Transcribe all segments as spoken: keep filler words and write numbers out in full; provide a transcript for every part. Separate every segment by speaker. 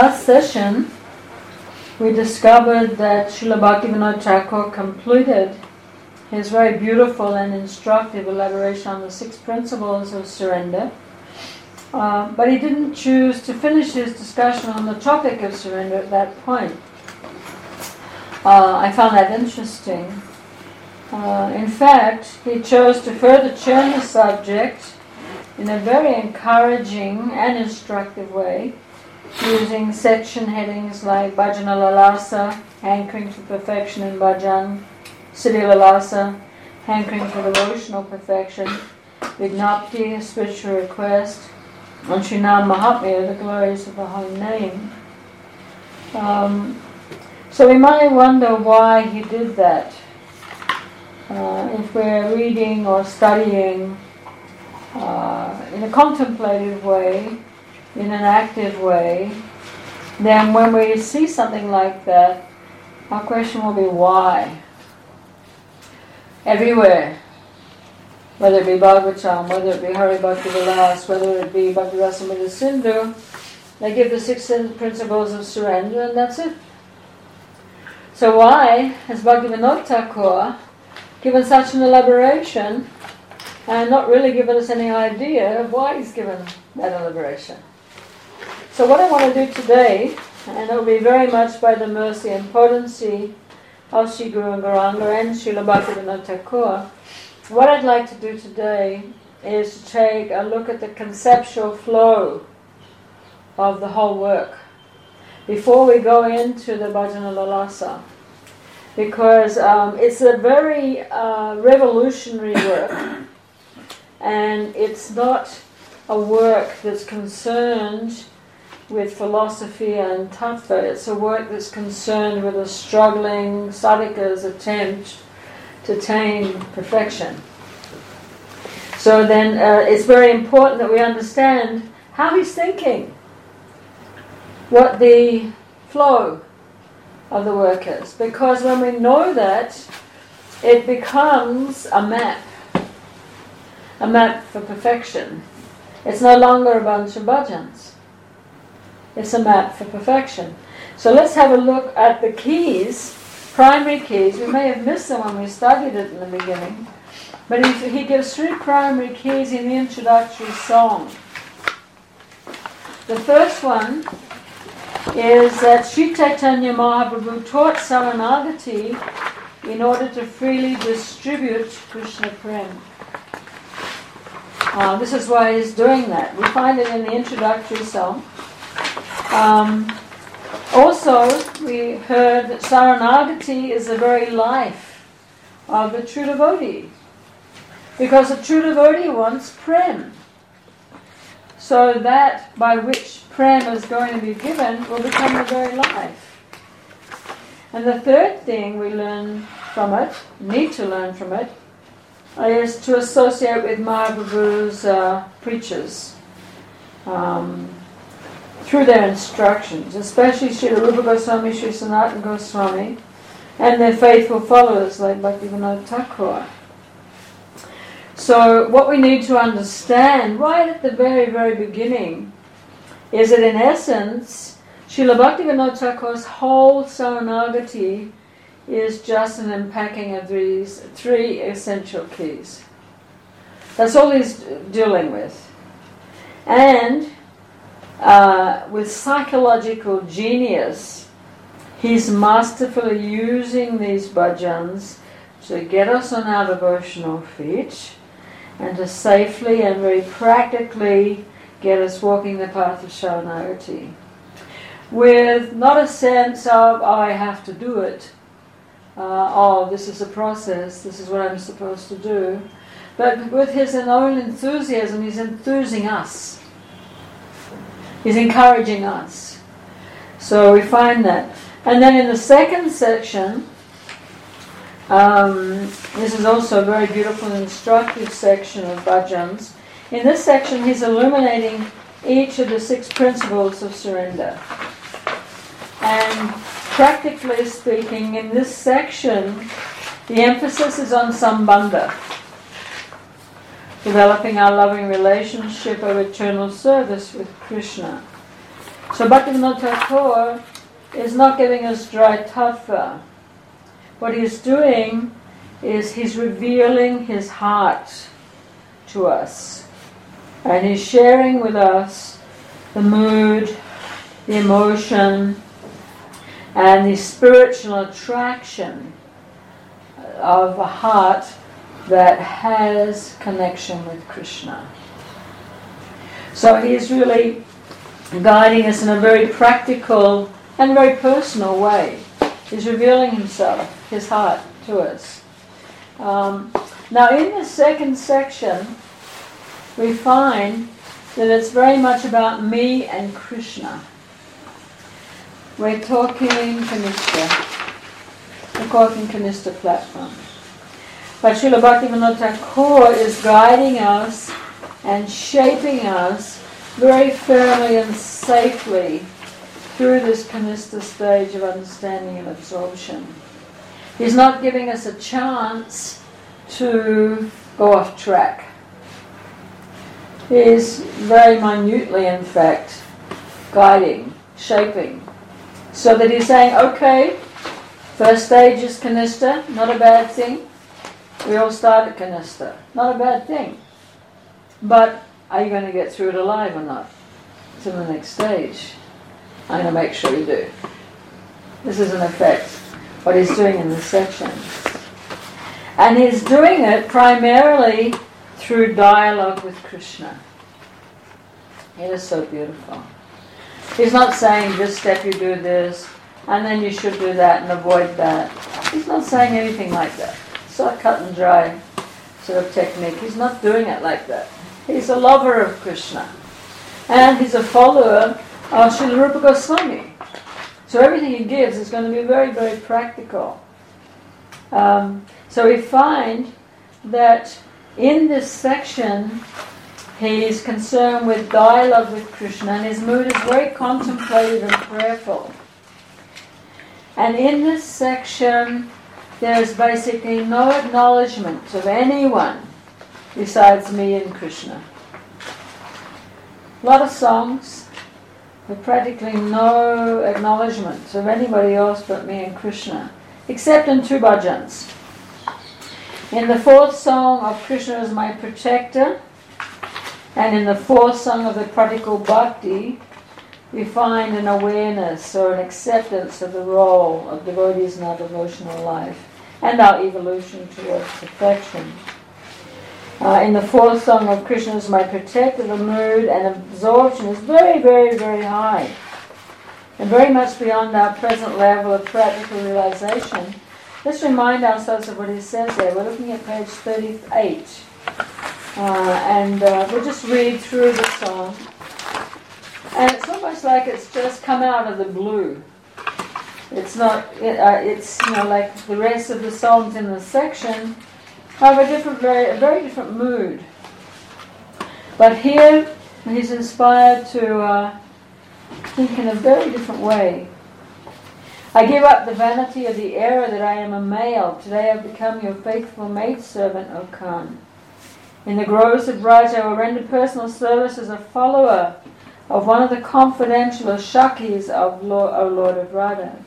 Speaker 1: Last session, we discovered that Srila Bhaktivinoda Thakur completed his very beautiful and instructive elaboration on the six principles of surrender, uh, but he didn't choose to finish his discussion on the topic of surrender at that point. Uh, I found that interesting. Uh, in fact, he chose to further churn the subject in a very encouraging and instructive way, using section headings like Bhajana Lalasa, hankering for perfection in bhajan, Siddhi Lalasa, hankering for devotional perfection, Vignapti, spiritual request, and Srinam Mahatmya, the glories of the holy name. Um, so we might wonder why he did that. Uh, if we're reading or studying uh, in a contemplative way, in an active way, then when we see something like that, our question will be why? Everywhere, whether it be Bhagavatam, whether it be Hari Bhakti Vilas, whether it be Bhakti Rasamrita Sindhu, they give the six principles of surrender and that's it. So why has Bhaktivinoda Thakur given such an elaboration and not really given us any idea of why he's given that elaboration? So what I want to do today, and it will be very much by the mercy and potency of Sri Guru Gauranga and Srila Bhaktivinoda Thakur, what I'd like to do today is to take a look at the conceptual flow of the whole work before we go into the Bhajana Lalasa, because um, it's a very uh, revolutionary work, and it's not a work that's concerned with philosophy and tattva. It's a work that's concerned with a struggling sadhaka's attempt to attain perfection. So then uh, it's very important that we understand how he's thinking, what the flow of the work is. Because when we know that, it becomes a map, a map for perfection. It's no longer a bunch of bhajans. It's a map for perfection. So let's have a look at the keys, primary keys. We may have missed them when we studied it in the beginning, but he, he gives three primary keys in the introductory song. The first one is that Sri Chaitanya Mahaprabhu taught Saranagati in order to freely distribute Krishna Prem. Uh, this is why he's doing that. We find it in the introductory song. Um, also, we heard that Saranagati is the very life of the true devotee, because a true devotee wants Prem. So that by which Prem is going to be given will become the very life. And the third thing we learn from it, need to learn from it, is to associate with Mahaprabhu's uh, preachers. Um, through their instructions, especially Srila Rupa Goswami, Sri Sanatana Goswami, and their faithful followers like Bhaktivinoda Thakur. So what we need to understand right at the very, very beginning is that in essence, Srila Bhaktivinoda Thakur's whole Saranagati is just an unpacking of these three essential keys. That's all he's dealing with. And Uh, with psychological genius, he's masterfully using these bhajans to get us on our devotional feet and to safely and very practically get us walking the path of Sharanagati. With not a sense of, oh, I have to do it, uh, oh, this is a process, this is what I'm supposed to do, but with his own enthusiasm, he's enthusing us. He's encouraging us. So we find that. And then in the second section, um, this is also a very beautiful and instructive section of bhajans. In this section, he's illuminating each of the six principles of surrender. And practically speaking, in this section, the emphasis is on sambandha, developing our loving relationship of eternal service with Krishna. So Bhaktivinoda Thakur is not giving us dry tattva. What he's doing is he's revealing his heart to us. And he's sharing with us the mood, the emotion, and the spiritual attraction of a heart that has connection with Krishna. So he's really guiding us in a very practical and very personal way. He's revealing himself, his heart, to us. Um, now in the second section, we find that it's very much about me and Krishna. We're talking Kanishta. We're talking Kanishta platform. But Srila Bhaktivinoda Thakur is guiding us and shaping us very firmly and safely through this Kanishta stage of understanding and absorption. He's not giving us a chance to go off track. He's very minutely, in fact, guiding, shaping, so that he's saying, okay, first stage is Kanishta, not a bad thing. We all start at Kanishta, not a bad thing. But are you going to get through it alive or not to the next stage? I'm going to make sure you do. This is, in effect, what he's doing in this section. And he's doing it primarily through dialogue with Krishna. It is so beautiful. He's not saying this step you do this, and then you should do that and avoid that. He's not saying anything like that. It's not cut and dry sort of technique. He's not doing it like that. He's a lover of Krishna. And he's a follower of Srila Rupa Goswami. So everything he gives is going to be very, very practical. Um, so we find that in this section, he's concerned with dialogue with Krishna, and his mood is very contemplative and prayerful. And in this section, there's basically no acknowledgement of anyone besides me and Krishna. A lot of songs, but practically no acknowledgement of anybody else but me and Krishna, except in two bhajans. In the fourth song of Krishna is my protector, and in the fourth song of the Pratical Bhakti, we find an awareness or an acceptance of the role of devotees in our devotional life and our evolution towards perfection. Uh, in the fourth song of Krishna is my protector, the mood and absorption is very, very, very high, and very much beyond our present level of practical realization. Let's remind ourselves of what he says there. We're looking at page thirty-eight. Uh, and uh, we'll just read through the song. And it's almost like it's just come out of the blue. It's not, it, uh, it's, you know, like the rest of the songs in the section have a different, very, a very different mood. But here, he's inspired to uh, think in a very different way. I give up the vanity of the error that I am a male. Today I've become your faithful maidservant, O Khan. In the groves of Braj, I will render personal service as a follower of one of the confidential Shakis of Lord, O Lord of Radha.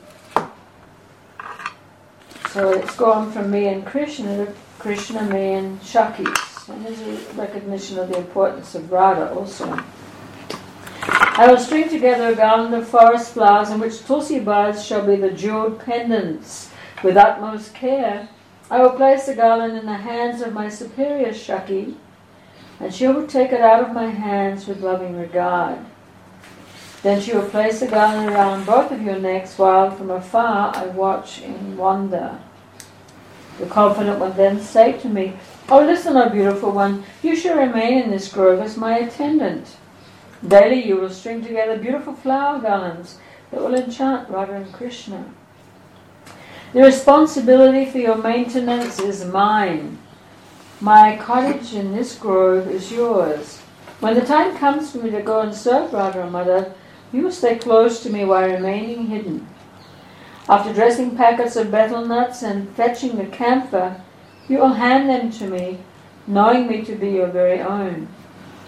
Speaker 1: So it's gone from me and Krishna to Krishna, me and Shakis. And there's a recognition of the importance of Radha also. I will string together a garland of forest flowers in which Tulsi buds shall be the jeweled pendants. With utmost care, I will place the garland in the hands of my superior Shaki, and she will take it out of my hands with loving regard. Then she will place the garland around both of your necks, while from afar I watch in wonder. The confident one then say to me, "Oh, listen, O beautiful one, you shall remain in this grove as my attendant. Daily you will string together beautiful flower garlands that will enchant Radha and Krishna. The responsibility for your maintenance is mine. My cottage in this grove is yours. When the time comes for me to go and serve Radha and Madhava, you will stay close to me while remaining hidden. After dressing packets of betel nuts and fetching the camphor, you will hand them to me, knowing me to be your very own.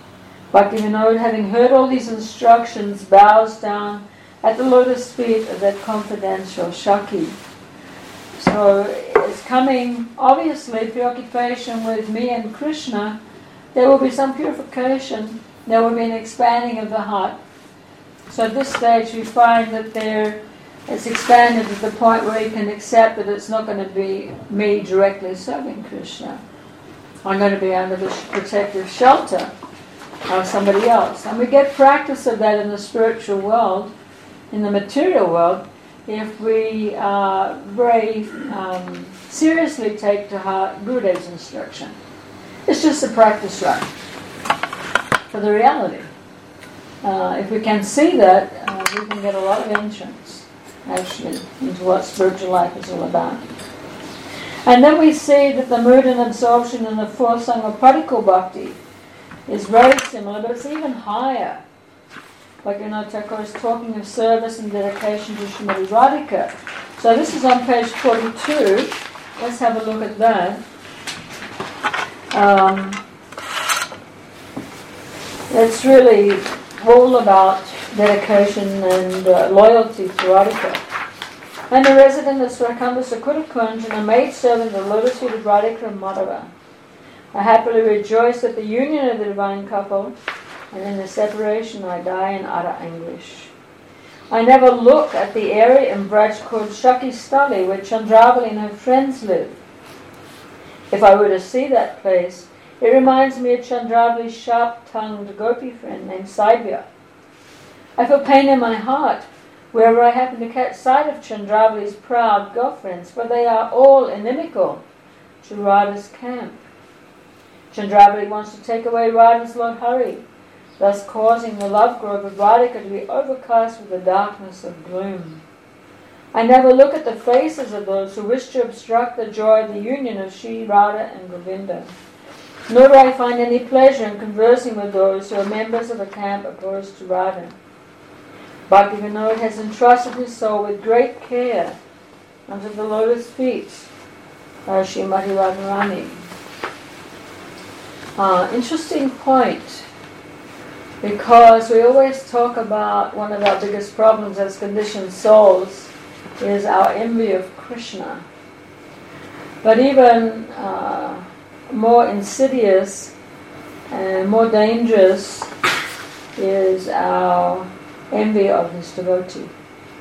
Speaker 1: Bhaktivinoda, having heard all these instructions, bows down at the lotus feet of that confidential Shaki. So it's coming, obviously, preoccupation with me and Krishna. There will be some purification. There will be an expanding of the heart. So at this stage we find that there it's expanded to the point where you can accept that it's not going to be me directly serving Krishna. I'm going to be under the protective shelter of somebody else. And we get practice of that in the spiritual world, in the material world, if we uh, very um, seriously take to heart Gurudev's instruction. It's just a practice run for the reality. Uh, if we can see that, uh, we can get a lot of entrance, actually, into what spiritual life is all about. And then we see that the mood and absorption in the fourth Sangha Parikul Bhakti is very similar, but it's even higher. Bhaktivinoda Thakur is talking of service and dedication to Srimati Radhika. So this is on page forty-two. Let's have a look at that. Um, it's really all about dedication and uh, loyalty to Radhika. And a resident of Swarakamba Sakura Kunj and a maidservant of the lotus feet of Radhika and Madhava. I happily rejoice at the union of the divine couple, and in the separation I die in utter anguish. I never look at the area in Braj called Shaki Stali, where Chandravali and her friends live. If I were to see that place, it reminds me of Chandravali's sharp-tongued gopi friend named Saibya. I feel pain in my heart wherever I happen to catch sight of Chandravali's proud girlfriends, for they are all inimical to Radha's camp. Chandravali wants to take away Radha's Lord Hari, thus causing the love grove of Radhika to be overcast with the darkness of gloom. I never look at the faces of those who wish to obstruct the joy of the union of Shri Radha and Govinda, nor do I find any pleasure in conversing with those who are members of a camp opposed to Radha. Bhaktivinoda has entrusted his soul with great care unto the lotus feet of Srimati Radharani. Uh, interesting point, because we always talk about one of our biggest problems as conditioned souls is our envy of Krishna. But even uh, more insidious and more dangerous is our envy of his devotee.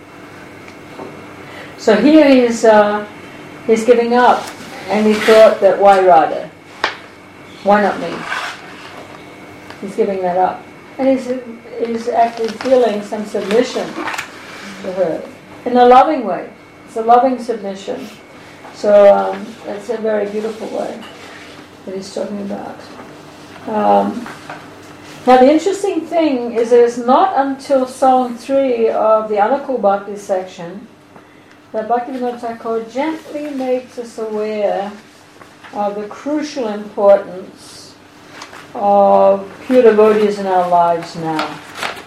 Speaker 1: So here he's, uh, he's giving up, and he thought that why Radha? Why not me? He's giving that up. And he's, he's actually feeling some submission to her in a loving way. It's a loving submission. So um, that's a very beautiful way that he's talking about. Um, now the interesting thing is that it's not until Song three of the Anukul Bhakti section that Bhaktivinoda Thakur gently makes us aware of the crucial importance of pure devotees in our lives now.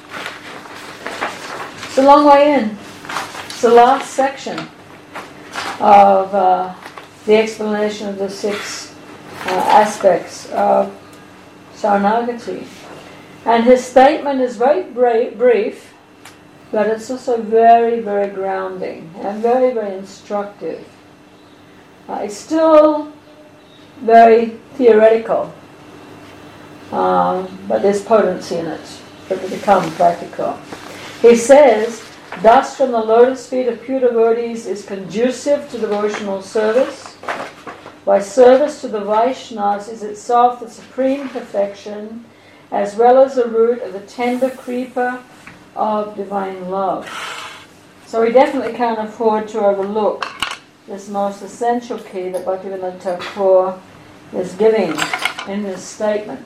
Speaker 1: It's a long way in. It's the last section of uh, the explanation of the six uh, aspects of Saranagati. And his statement is very bra- brief, but it's also very, very grounding and very, very instructive. Uh, it's still very theoretical, um, but there's potency in it for it to become practical. He says, thus from the lotus feet of pure devotees is conducive to devotional service, while service to the Vaishnavas is itself the supreme perfection, as well as the root of the tender creeper of divine love. So we definitely can't afford to overlook this most essential key that Bhaktivinoda Thakur is giving in this statement.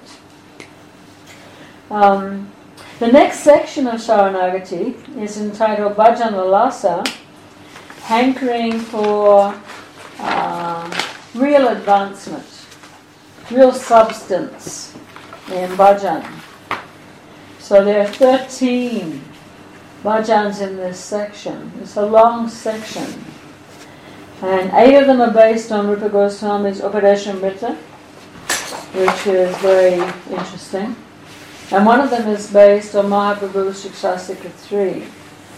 Speaker 1: Um, the next section of Saranagati is entitled Bhajan Lalasa, hankering for uh, real advancement, real substance in bhajan. So there are thirteen bhajans in this section. It's a long section. And eight of them are based on Rupa Goswami's Upadeshamrita, which is very interesting. And one of them is based on Mahaprabhu Shikshastika three.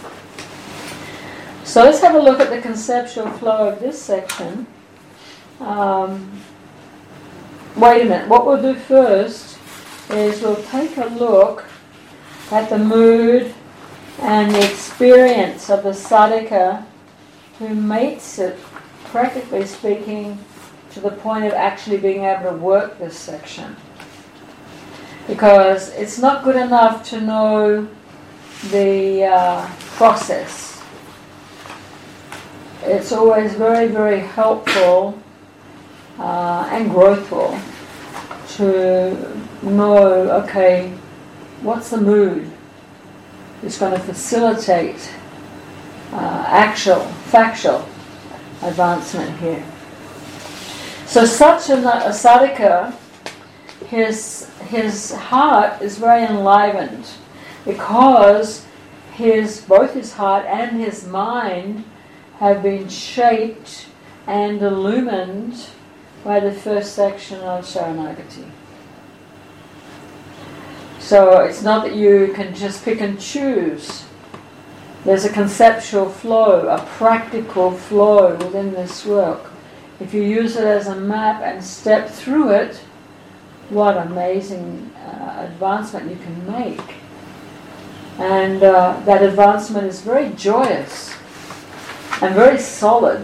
Speaker 1: So let's have a look at the conceptual flow of this section. Um, wait a minute, what we'll do first is we'll take a look at the mood and the experience of the sadhaka who makes it, practically speaking, to the point of actually being able to work this section. Because it's not good enough to know the uh, process. It's always very, very helpful uh, and growthful to know, okay, what's the mood that's going to facilitate uh, actual, factual advancement here. So such a, a sadhaka, his, his heart is very enlivened because his, both his heart and his mind have been shaped and illumined by the first section of Sharanagati. So it's not that you can just pick and choose. There's a conceptual flow, a practical flow within this work. If you use it as a map and step through it, what amazing uh, advancement you can make. And uh, that advancement is very joyous and very solid.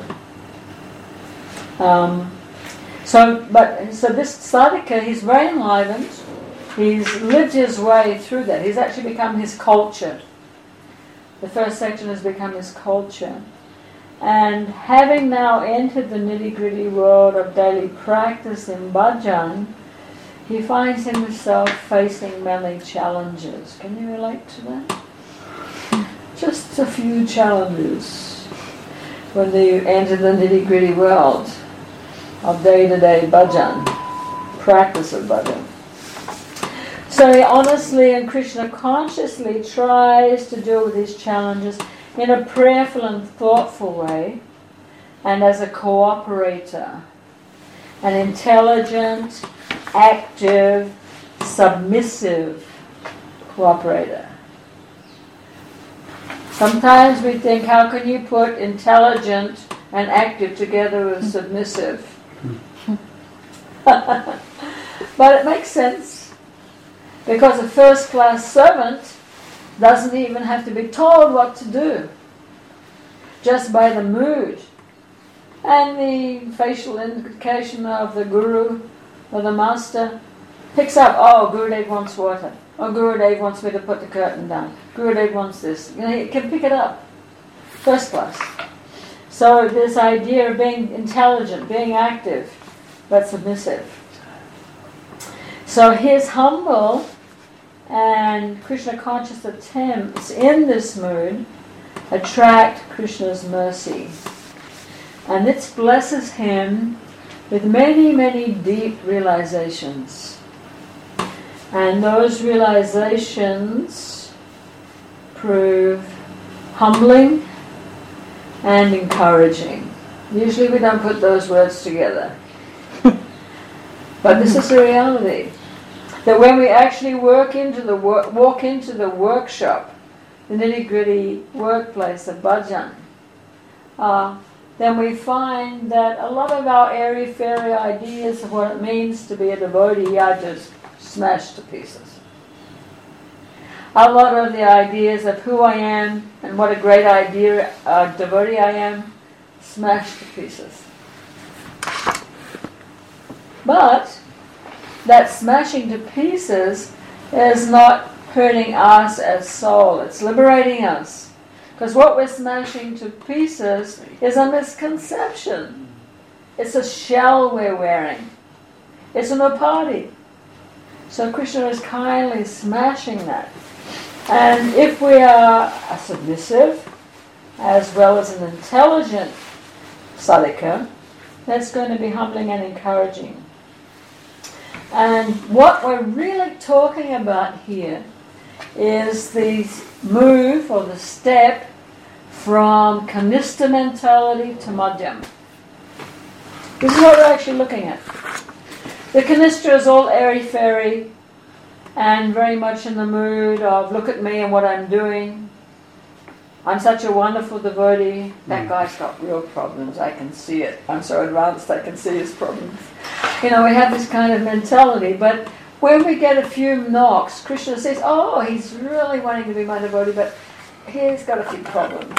Speaker 1: Um, so, but so this sadhaka, he's very enlivened. He's lived his way through that. He's actually become his culture. The first section has become his culture. And having now entered the nitty-gritty world of daily practice in bhajan, he finds himself facing many challenges. Can you relate to that? Just a few challenges when you enter the nitty-gritty world of day-to-day bhajan, practice of bhajan. So he honestly and Krishna consciously tries to deal with these challenges in a prayerful and thoughtful way, and as a cooperator, an intelligent, active, submissive cooperator. Sometimes we think, how can you put intelligent and active together with submissive? But it makes sense. Because a first-class servant doesn't even have to be told what to do, just by the mood and the facial indication of the guru or the master picks up, oh, Gurudev wants water, oh, Gurudev wants me to put the curtain down, Gurudev wants this. You know, he can pick it up, first class. So this idea of being intelligent, being active, but submissive. So his humble and Krishna conscious attempts in this mood attract Krishna's mercy. And this blesses him with many, many deep realizations. And those realizations prove humbling and encouraging. Usually we don't put those words together. But this is the reality. That when we actually work into the wor- walk into the workshop, the nitty-gritty workplace of bhajan, uh, then we find that a lot of our airy-fairy ideas of what it means to be a devotee are just smashed to pieces. A lot of the ideas of who I am and what a great idea uh, devotee I am, smashed to pieces. But that smashing to pieces is not hurting us as soul. It's liberating us. Because what we're smashing to pieces is a misconception. It's a shell we're wearing. It's an upadi. So Krishna is kindly smashing that. And if we are a submissive, as well as an intelligent sadhaka, that's going to be humbling and encouraging. And what we're really talking about here is the move or the step from Kanistha mentality to Madhyam. This is what we're actually looking at. The Kanistha is all airy-fairy, and very much in the mood of look at me and what I'm doing. I'm such a wonderful devotee. That guy's got real problems. I can see it. I'm so advanced I can see his problems. You know, we have this kind of mentality. But when we get a few knocks, Krishna says, oh, he's really wanting to be my devotee, but he's got a few problems.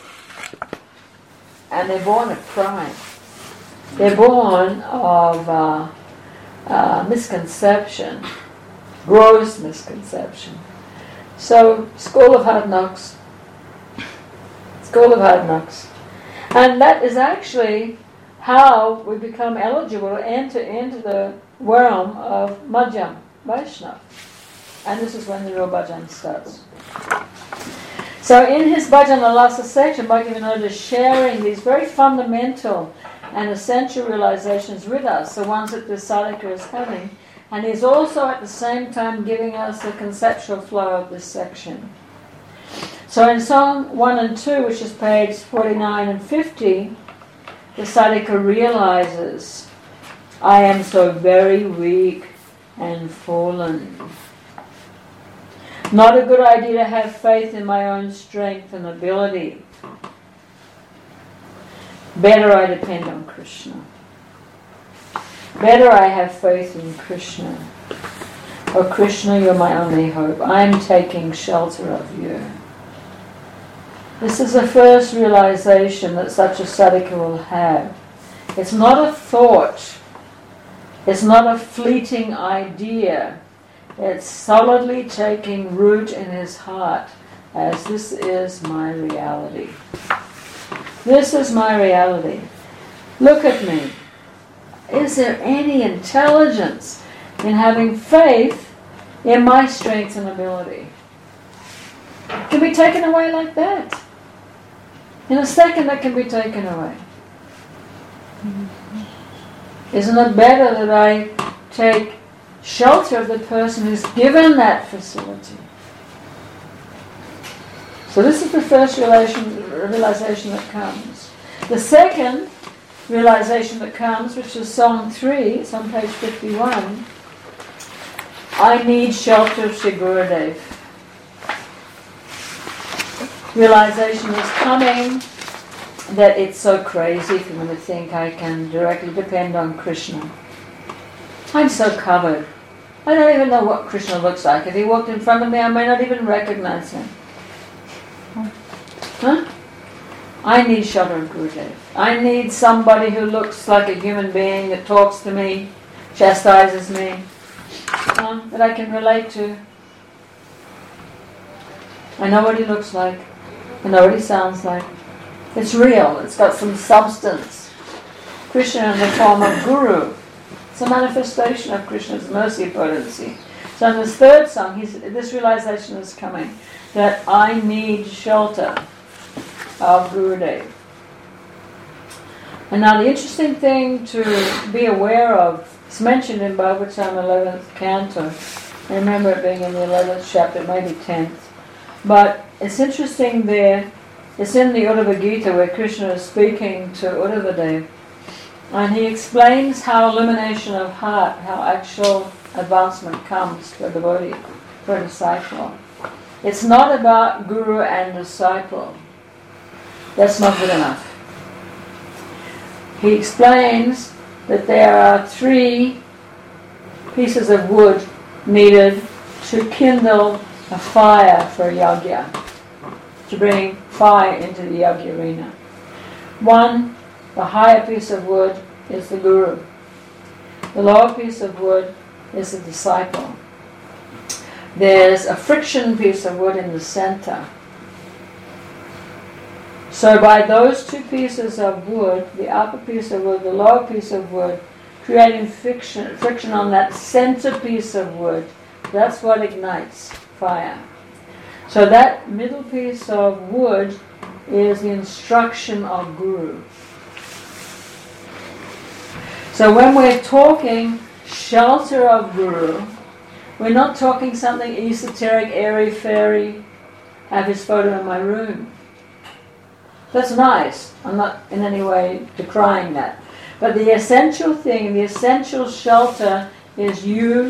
Speaker 1: And they're born of pride. They're born of uh, uh, misconception, gross misconception. So, school of hard knocks. School of hard knocks. And that is actually how we become eligible to enter into the realm of Madhyam, Vaishnava. And this is when the real bhajan starts. So in his bhajan, the last section, Bhaktivinoda is sharing these very fundamental and essential realizations with us, the ones that the sadhaka is having. And he's also at the same time giving us the conceptual flow of this section. So in Song one and two, which is page forty-nine and fifty, the sadhaka realizes, I am so very weak and fallen. Not a good idea to have faith in my own strength and ability. Better I depend on Krishna. Better I have faith in Krishna. Oh Krishna, you're my only hope. I'm taking shelter of you. This is the first realization that such a sadhaka will have. It's not a thought. It's not a fleeting idea. It's solidly taking root in his heart as this is my reality. This is my reality. Look at me. Is there any intelligence in having faith in my strength and ability? It can be taken away like that. In a second that can be taken away. Isn't it better that I take shelter of the person who's given that facility? So this is the first realization, realization that comes. The second realization that comes, which is Song three, it's on page fifty-one, I need shelter of Sri Gurudev. Realization is coming that it's so crazy for me to think I can directly depend on Krishna. I'm so covered. I don't even know what Krishna looks like. If he walked in front of me, I may not even recognize him. Huh? I need shelter of Gurudev. I need somebody who looks like a human being, that talks to me, chastises me, uh, that I can relate to. I know what he looks like. I know what he sounds like. It's real. It's got some substance. Krishna in the form of Guru. It's a manifestation of Krishna's mercy potency. So in this third song, he's, this realization is coming, that I need shelter of Gurudev. And now the interesting thing to be aware of, it's mentioned in Bhagavatam eleventh canto. I remember it being in the eleventh chapter, maybe tenth. But it's interesting there, it's in the Uddhava Gita where Krishna is speaking to Uddhavadev. And he explains how illumination of heart, how actual advancement comes for a devotee, for a disciple. It's not about guru and disciple. That's not good enough. He explains that there are three pieces of wood needed to kindle a fire for a yajna, to bring fire into the yajna arena. One, the higher piece of wood is the guru. The lower piece of wood is the disciple. There's a friction piece of wood in the center. So by those two pieces of wood, the upper piece of wood, the lower piece of wood, creating friction, friction on that center piece of wood, that's what ignites fire. So that middle piece of wood is the instruction of Guru. So when we're talking shelter of Guru, we're not talking something esoteric, airy-fairy, have his photo in my room. That's nice. I'm not in any way decrying that. But the essential thing, the essential shelter is you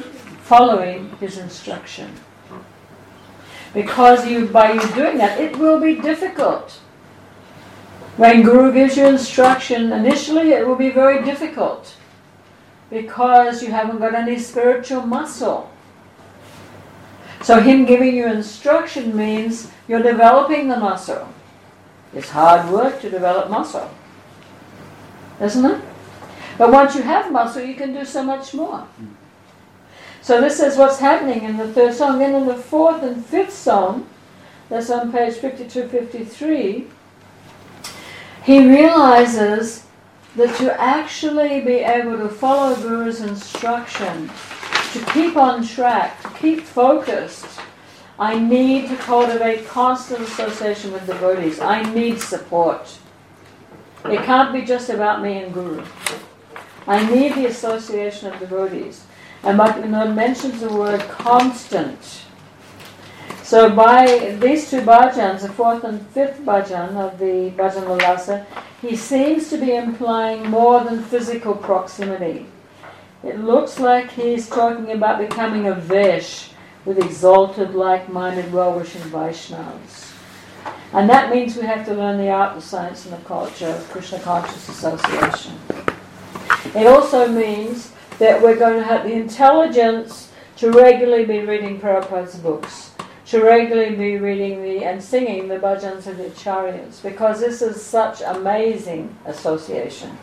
Speaker 1: following his instruction. Because you, by you doing that, it will be difficult. When Guru gives you instruction, initially it will be very difficult because you haven't got any spiritual muscle. So him giving you instruction means you're developing the muscle. It's hard work to develop muscle, isn't it? But once you have muscle, you can do so much more. So this is what's happening in the third song. Then in the fourth and fifth song, that's on page fifty-two fifty-three, he realizes that to actually be able to follow Guru's instruction, to keep on track, to keep focused, I need to cultivate constant association with devotees. I need support. It can't be just about me and Guru. I need the association of devotees. And Bhaktivinoda mentions the word constant. So by these two bhajans, the fourth and fifth bhajan of the Bhajan Vilasa, he seems to be implying more than physical proximity. It looks like he's talking about becoming a Vesh with exalted, like-minded, well-wishing Vaishnavas. And that means we have to learn the art, the science, and the culture of Krishna conscious association. It also means that we're going to have the intelligence to regularly be reading Prabhupada's books, to regularly be reading the and singing the bhajans of the acharyas, because this is such amazing association.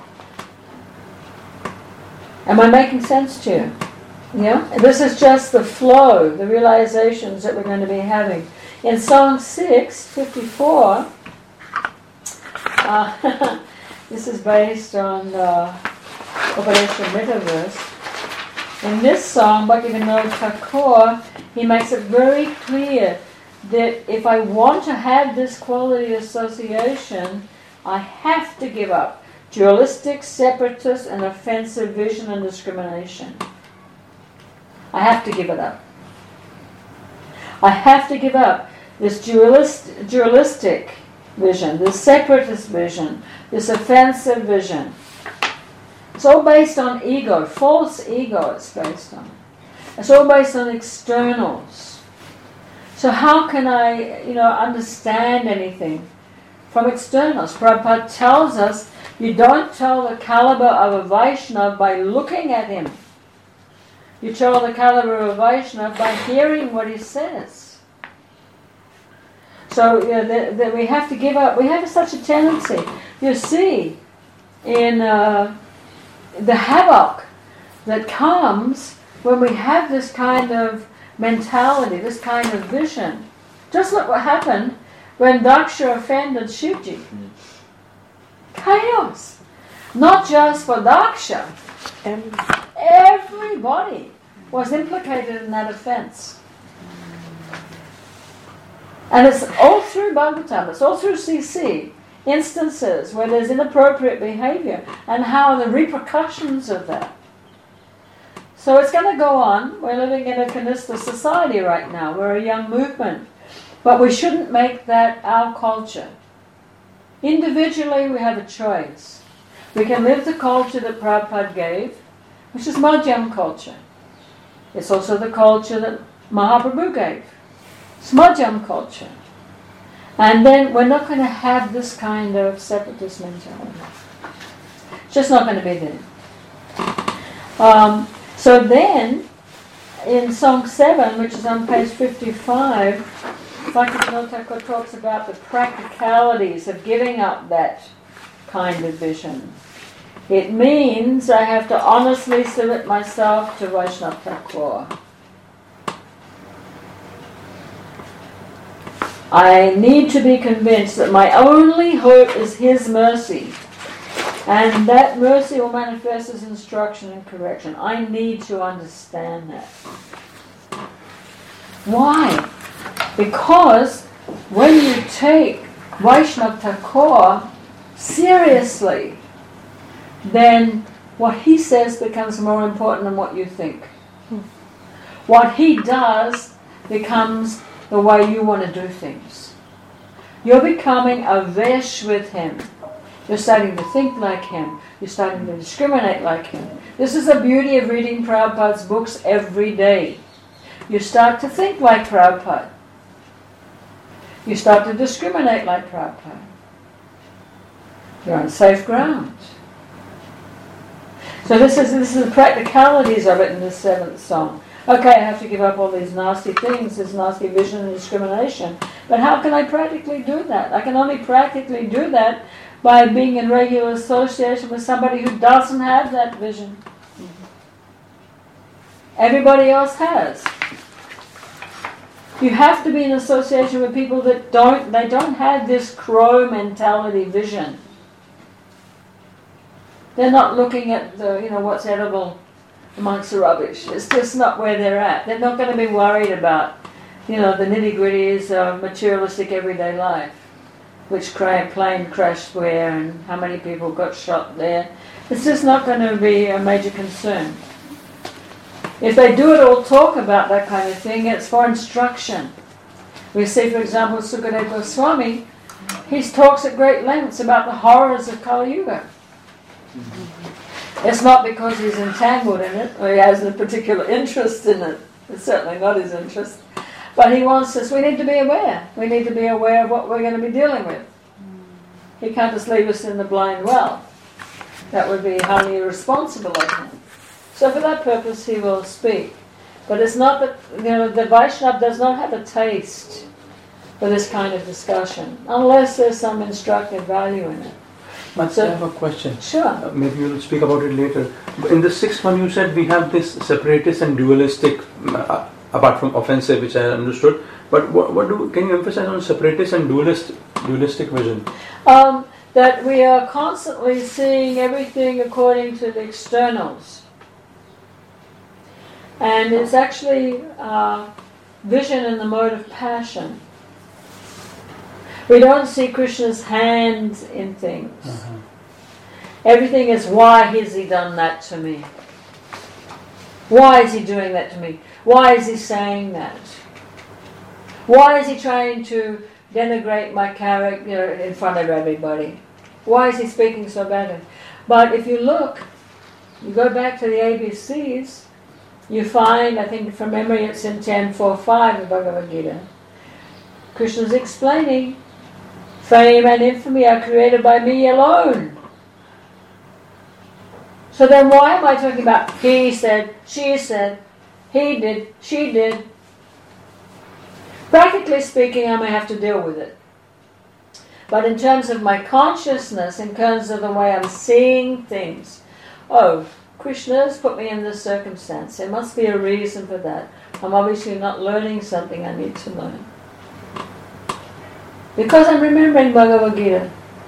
Speaker 1: Am I making sense to you? Yeah? This is just the flow, the realizations that we're going to be having. In Song six, fifty-four, uh, this is based on uh, Upadeshamrita verse. In this song, Bhaktivinoda Thakur, he makes it very clear that if I want to have this quality association, I have to give up dualistic, separatist, and offensive vision and discrimination. I have to give it up. I have to give up this dualist, dualistic vision, this separatist vision, this offensive vision. It's all based on ego, false ego it's based on. It's all based on externals. So how can I, you know, understand anything from externals? Prabhupada tells us you don't tell the caliber of a Vaishnava by looking at him. You tell the caliber of a Vaishnava by hearing what he says. So you know, that, that we have to give up. We have such a tendency. You see, in uh, the havoc that comes when we have this kind of mentality, this kind of vision. Just look what happened when Daksha offended Shivji. Chaos. Not just for Daksha. Everybody was implicated in that offense. And it's all through Bhagavatam, it's all through C C. Instances where there's inappropriate behavior and how the repercussions of that. So it's going to go on. We're living in a Kanistha society right now. We're a young movement. But we shouldn't make that our culture. Individually we have a choice. We can live the culture that Prabhupada gave, which is Madhyam culture. It's also the culture that Mahaprabhu gave. It's Madhyam culture. And then we're not going to have this kind of separatist mentality. It's just not going to be there. Um, so then, in Song seven, which is on page fifty-five, Bhaktivinoda Thakur talks about the practicalities of giving up that kind of vision. It means I have to honestly submit myself to Vaishnava Thakur. I need to be convinced that my only hope is his mercy. And that mercy will manifest as instruction and correction. I need to understand that. Why? Because when you take Vaishnava Thakur seriously, then what he says becomes more important than what you think. What he does becomes the way you want to do things. You're becoming a vesh with him. You're starting to think like him. You're starting to discriminate like him. This is the beauty of reading Prabhupada's books every day. You start to think like Prabhupada. You start to discriminate like Prabhupada. You're on safe ground. So this is this is the practicalities of it in this seventh song. Okay, I have to give up all these nasty things, this nasty vision and discrimination. But how can I practically do that? I can only practically do that by being in regular association with somebody who doesn't have that vision. Everybody else has. You have to be in association with people that don't, they don't have this crow mentality vision. They're not looking at the, you know, what's edible amongst the rubbish. It's just not where they're at. They're not going to be worried about, you know, the nitty-gritties of materialistic everyday life. Which plane crashed where and how many people got shot there. It's just not going to be a major concern. If they do at all talk about that kind of thing, it's for instruction. We see, for example, Sukadeva Goswami, he talks at great lengths about the horrors of Kali Yuga. It's not because he's entangled in it, or he has a particular interest in it. It's certainly not his interest. But he wants us, we need to be aware. We need to be aware of what we're going to be dealing with. He can't just leave us in the blind well. That would be highly irresponsible of him. So for that purpose he will speak. But it's not that, you know, the Vaishnava does not have a taste for this kind of discussion, unless there's some instructive value in it.
Speaker 2: But
Speaker 1: So-
Speaker 2: I have a question.
Speaker 1: Sure.
Speaker 2: Uh, maybe you'll speak about it later. In the sixth one you said we have this separatist and dualistic, uh, apart from offensive, which I understood. But what, what do can you emphasize on separatist and dualist, dualistic vision?
Speaker 1: Um, that we are constantly seeing everything according to the externals. And it's actually uh, vision in the mode of passion. We don't see Krishna's hands in things.
Speaker 2: Uh-huh.
Speaker 1: Everything is, why has he done that to me? Why is he doing that to me? Why is he saying that? Why is he trying to denigrate my character in front of everybody? Why is he speaking so badly? But if you look, you go back to the A B Cs, you find, I think from memory it's in ten four five of Bhagavad Gita, Krishna's explaining, fame and infamy are created by me alone. So then why am I talking about he said, she said, he did, she did? Practically speaking, I may have to deal with it. But in terms of my consciousness, in terms of the way I'm seeing things, oh, Krishna's put me in this circumstance. There must be a reason for that. I'm obviously not learning something I need to learn. Because I'm remembering Bhagavad Gita.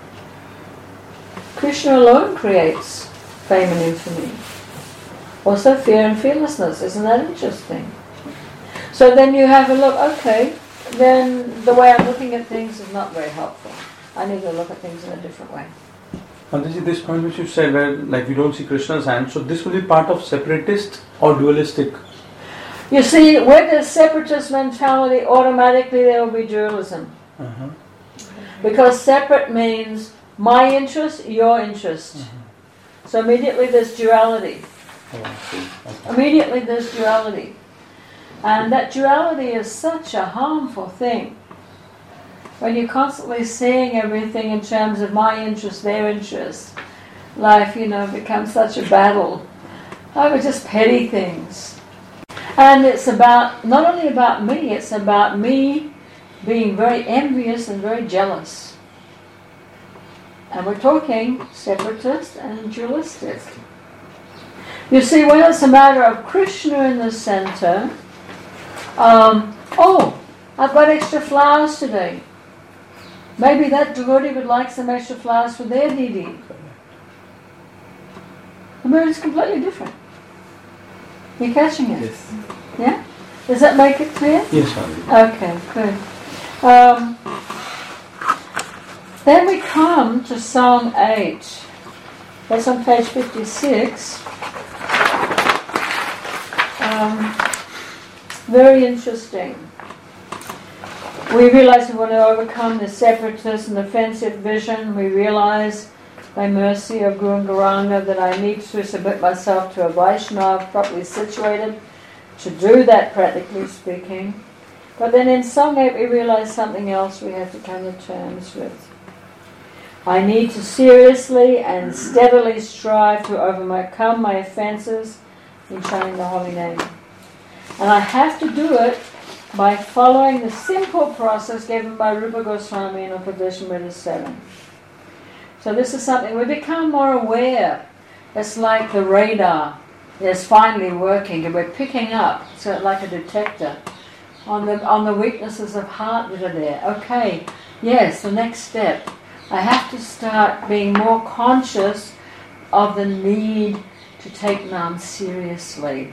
Speaker 1: Krishna alone creates fame and infamy. Also fear and fearlessness. Isn't that interesting? So then you have a look, okay, then the way I'm looking at things is not very helpful. I need to look at things in a different way.
Speaker 2: And this is this point which you said where like we don't see Krishna's hand, so this will be part of separatist or dualistic?
Speaker 1: You see, with the separatist mentality, automatically there will be dualism.
Speaker 2: Uh-huh.
Speaker 1: Because separate means my interest, your interest.
Speaker 2: Uh-huh.
Speaker 1: So immediately there's duality.
Speaker 2: Oh, I see. Okay.
Speaker 1: Immediately there's duality. And that duality is such a harmful thing. When you're constantly seeing everything in terms of my interest, their interest, life, you know, becomes such a battle over just petty things. And it's about, not only about me, it's about me being very envious and very jealous. And we're talking separatist and dualistic. You see, when it's a matter of Krishna in the center, um, oh, I've got extra flowers today. Maybe that devotee would like some extra flowers for their deity. The mood is completely different. You're catching it?
Speaker 2: Yes.
Speaker 1: Yeah? Does that make it clear?
Speaker 2: Yes, Swami.
Speaker 1: Okay, good. Um, then we come to Song eight. That's on page fifty-six. Um, very interesting. We realize we want to overcome the separatist and offensive vision. We realize by mercy of Guru and Gauranga, that I need to submit myself to a Vaishnava properly situated to do that, practically speaking. But then in Song eight we realize something else we have to come to terms with. I need to seriously and steadily strive to overcome my offences in chanting the holy name. And I have to do it by following the simple process given by Rupa Goswami in Upadeshamrita seven. So this is something we become more aware. It's like the radar is finally working, and we're picking up, so like a detector, on the on the weaknesses of heart that are there. Okay, yes, the next step. I have to start being more conscious of the need to take Nam seriously.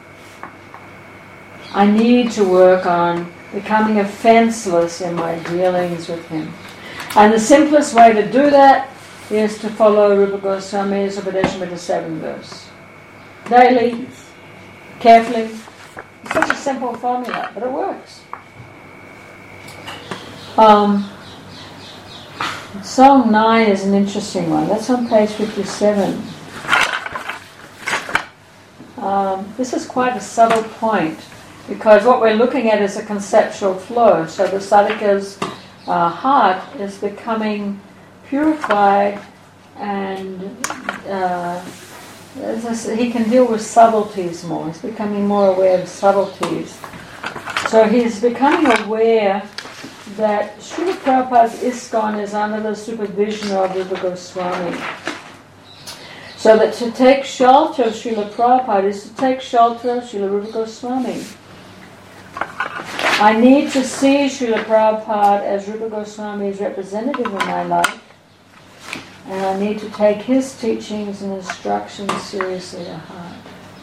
Speaker 1: I need to work on becoming offenceless in my dealings with him. And the simplest way to do that is to follow Rupa Goswami's Upadeshamrita seven verse. Daily, carefully. It's such a simple formula, but it works. Um, Song nine is an interesting one. That's on page fifty-seven. Um, this is quite a subtle point, because what we're looking at is a conceptual flow. So the sadhaka's uh, heart is becoming purified, and uh, he can deal with subtleties more. He's becoming more aware of subtleties. So he's becoming aware that Srila Prabhupada's ISKCON is under the supervision of Rupa Goswami. So that to take shelter of Srila Prabhupada is to take shelter of Srila Rupa Goswami. I need to see Srila Prabhupada as Rupa Goswami's representative in my life, and I need to take his teachings and instructions seriously to heart.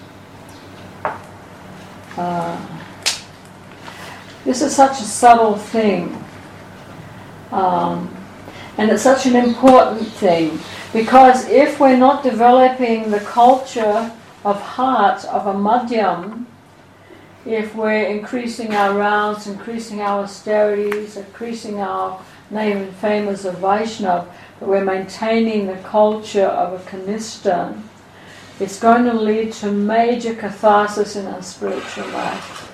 Speaker 1: Uh, this is such a subtle thing, um, and it's such an important thing, because if we're not developing the culture of heart of a madhyam, if we're increasing our rounds, increasing our austerities, increasing our name and fame as a Vaishnava, but we're maintaining the culture of a Kanishta, it's going to lead to major catharsis in our spiritual life.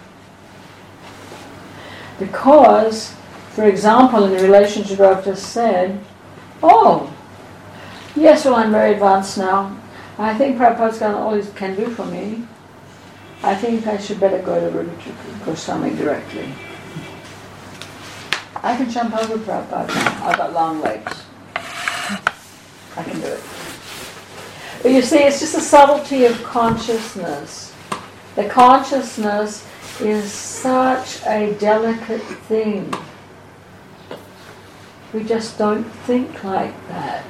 Speaker 1: Because, for example, in the relationship I've just said, oh, yes, well, I'm very advanced now. I think Prabhupada's done all he can do for me. I think I should better go to Rupa Goswami directly. I can jump over Prabhupada now. I've got long legs. I can do it. But you see, it's just a subtlety of consciousness. The consciousness is such a delicate thing. We just don't think like that.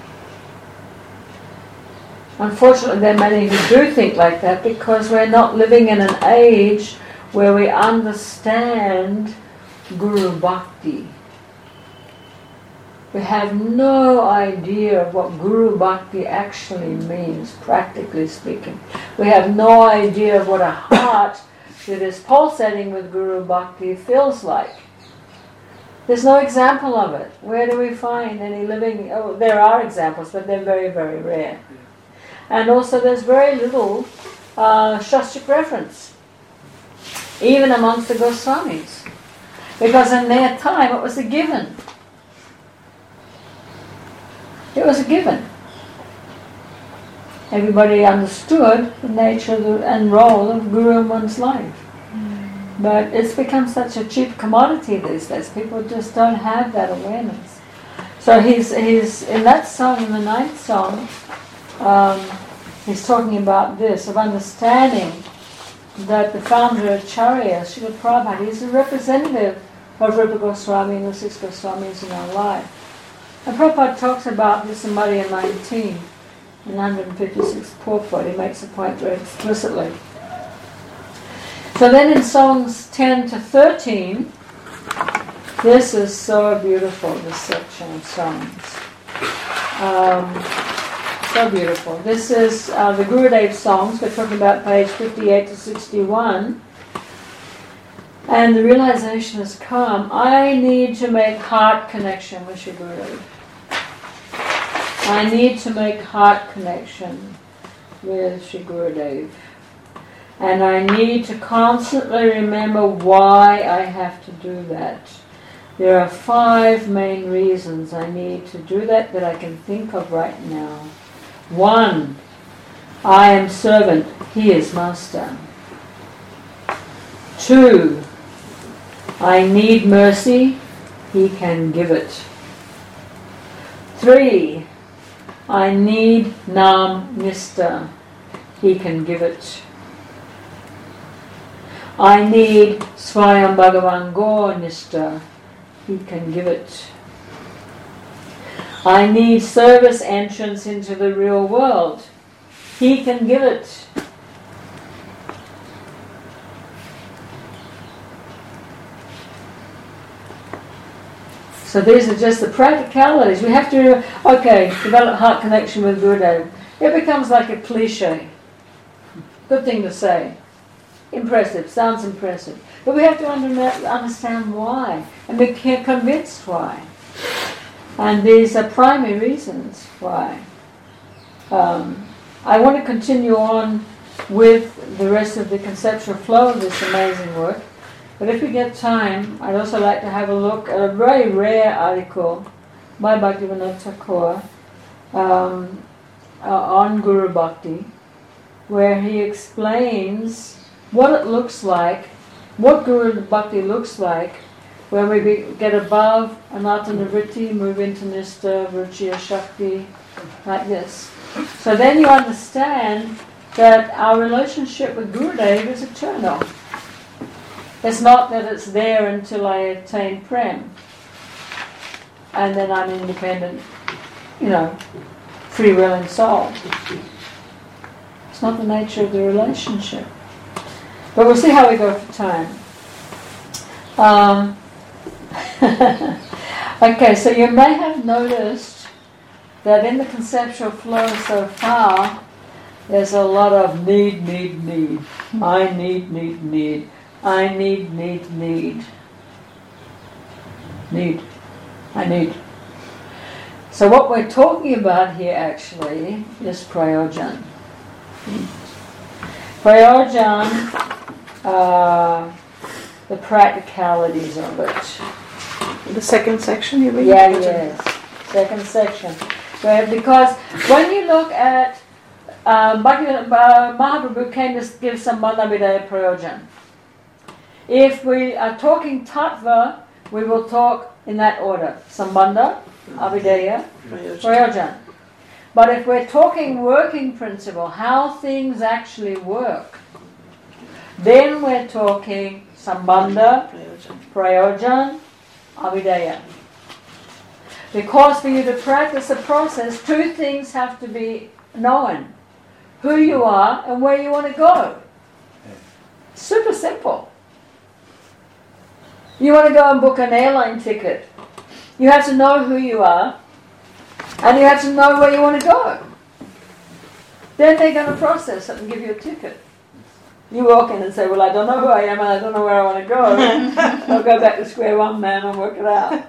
Speaker 1: Unfortunately, there are many who do think like that, because we're not living in an age where we understand Guru Bhakti. We have no idea of what Guru Bhakti actually means, practically speaking. We have no idea of what a heart that is pulsating with Guru Bhakti feels like. There's no example of it. Where do we find any living... Oh, there are examples, but they're very, very rare. And also there's very little uh, Shastric reference, even amongst the Goswamis. Because in their time it was a given. It was a given. Everybody understood the nature of the, and role of Guru in one's life. Mm. But it's become such a cheap commodity these days. People just don't have that awareness. So he's, he's in that song, in the ninth song, um, he's talking about this, of understanding that the founder of Acharya, Srila Prabhupada, is a representative of Rupa Goswami and the six Goswamis in our life. And Prabhupada talks about this in Madhya nineteen, in one hundred fifty-sixth purport. He makes the point very explicitly. So then in songs ten to thirteen, this is so beautiful, this section of songs. Um, so beautiful. This is uh, the Gurudev songs. We're talking about page fifty-eight to sixty-one. And the realization has come, I need to make heart connection with Shri Gurudev. I need to make heart connection with Sri Gurudev. And I need to constantly remember why I have to do that. There are five main reasons I need to do that that I can think of right now. One, I am servant, he is master. Two, I need mercy, he can give it. Three, I need Nam Nista, he can give it. I need Swayam Bhagavan Gaur Nista, he can give it. I need service entrance into the real world, he can give it. So these are just the practicalities. We have to, okay, develop heart connection with Gurudev. It becomes like a cliche. Good thing to say. Impressive, sounds impressive. But we have to under- understand why and be convinced why. And these are primary reasons why. Um, I want to continue on with the rest of the conceptual flow of this amazing work. But if we get time, I'd also like to have a look at a very rare article by Bhaktivinoda Thakur um, uh, on Guru Bhakti, where he explains what it looks like, what Guru Bhakti looks like when we be, get above Anatta-nivritti, move into Nista, Ruchiya Shakti, like this. So then you understand that our relationship with Gurudev is eternal. It's not that it's there until I attain Prem and then I'm independent, you know, free-willing soul. It's not the nature of the relationship. But we'll see how we go for time. Um, okay, so you may have noticed that in the conceptual flow so far, there's a lot of need, need, need. I need, need, need. I need, need, need. Need. I need. So what we're talking about here actually is prayojan. Prayojan, uh, the practicalities of it.
Speaker 3: The second section you mean?
Speaker 1: Yeah, yes. Second section. Where, because when you look at uh, Bhaktivinoda uh, Mahaprabhu came to give Sambandha Abhidheya Prayojan. If we are talking tattva, we will talk in that order. Sambandha, Abhidheya, Prayojan. But if we're talking working principle, how things actually work, then we're talking Sambandha, Prayojan, Abhidheya. Because for you to practice the process, two things have to be known. Who you are and where you want to go. Super simple. You want to go and book an airline ticket. You have to know who you are and you have to know where you want to go. Then they're going to process it and give you a ticket. You walk in and say, well, I don't know who I am and I don't know where I want to go. I'll go back to square one, man, and work it out.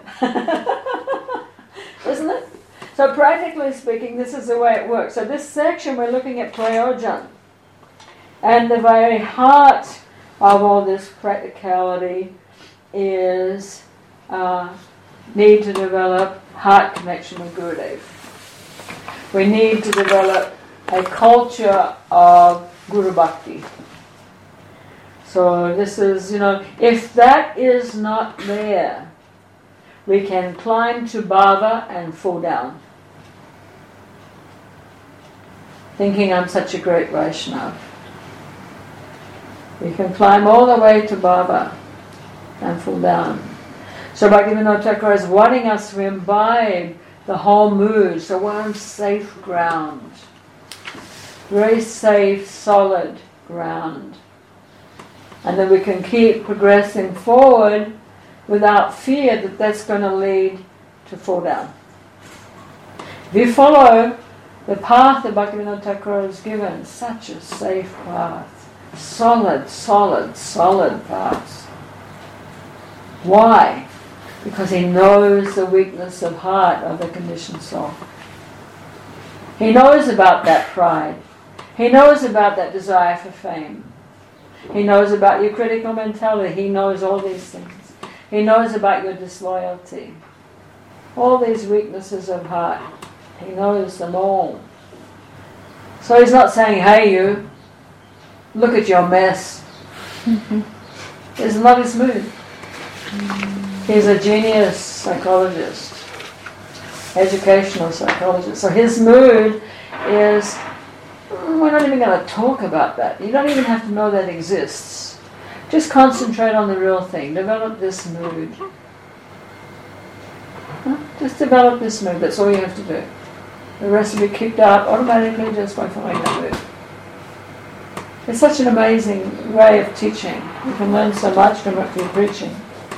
Speaker 1: Isn't it? So practically speaking, this is the way it works. So this section we're looking at prayojan. And the very heart of all this practicality is uh, need to develop heart connection with Gurudev. We need to develop a culture of Guru Bhakti. So this is, you know, if that is not there, we can climb to Bhava and fall down. Thinking I'm such a great Vaishnava. We can climb all the way to Bhava and fall down. So Bhaktivinoda Thakur is wanting us to imbibe the whole mood, so we're on safe ground. Very safe, solid ground. And then we can keep progressing forward without fear that that's going to lead to fall down. If you follow the path that Bhaktivinoda Thakur has given, such a safe path. Solid, solid, solid path. Why? Because he knows the weakness of heart of the conditioned soul. He knows about that pride. He knows about that desire for fame. He knows about your critical mentality. He knows all these things. He knows about your disloyalty. All these weaknesses of heart. He knows them all. So he's not saying, hey you, look at your mess. Mm-hmm. It's not his mood. He's a genius psychologist, educational psychologist. So his mood is, we're not even going to talk about that. You don't even have to know that exists. Just concentrate on the real thing. Develop this mood. Huh? Just develop this mood. That's all you have to do. The rest will be kicked out automatically just by following that mood. It's such an amazing way of teaching. You can learn so much from what you're preaching.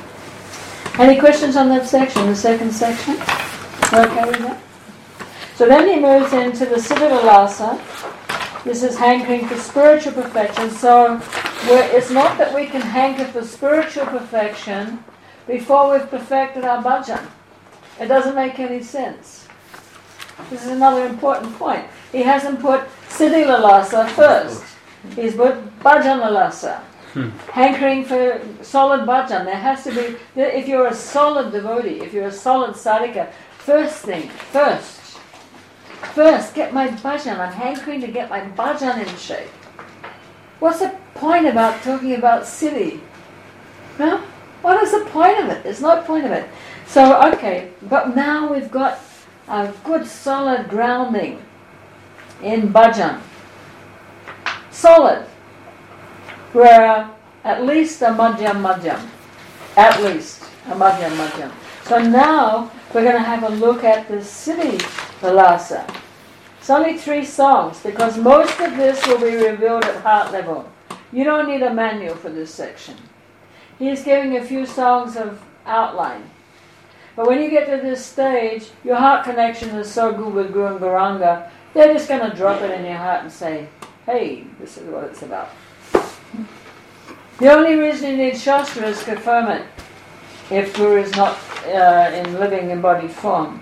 Speaker 1: Any questions on that section, the second section? Okay with that? So then he moves into the Siddha Vilasa. This is hankering for spiritual perfection. So we're, it's not that we can hanker for spiritual perfection before we've perfected our bhajan. It doesn't make any sense. This is another important point. He hasn't put Siddhi Lalasa first. He's put Bhajan Lalasa. Hmm. Hankering for solid bhajan. There has to be, if you're a solid devotee, if you're a solid sadhaka, first thing, first, first get my bhajan. I'm hankering to get my bhajan in shape. What's the point about talking about siddhi? No? What is the point of it? There's no point of it. So, okay, but now we've got a good solid grounding in bhajan. Solid. We're at least a madhyam madhyam. At least a madhyam madhyam. So now we're going to have a look at the Siddhi Vilasa. It's only three songs because most of this will be revealed at heart level. You don't need a manual for this section. He's giving a few songs of outline. But when you get to this stage, your heart connection is so good with Guru and Gauranga, they're just going to drop it in your heart and say, hey, this is what it's about. The only reason you need Shastra is to confirm it if Guru is not uh, in living embodied form.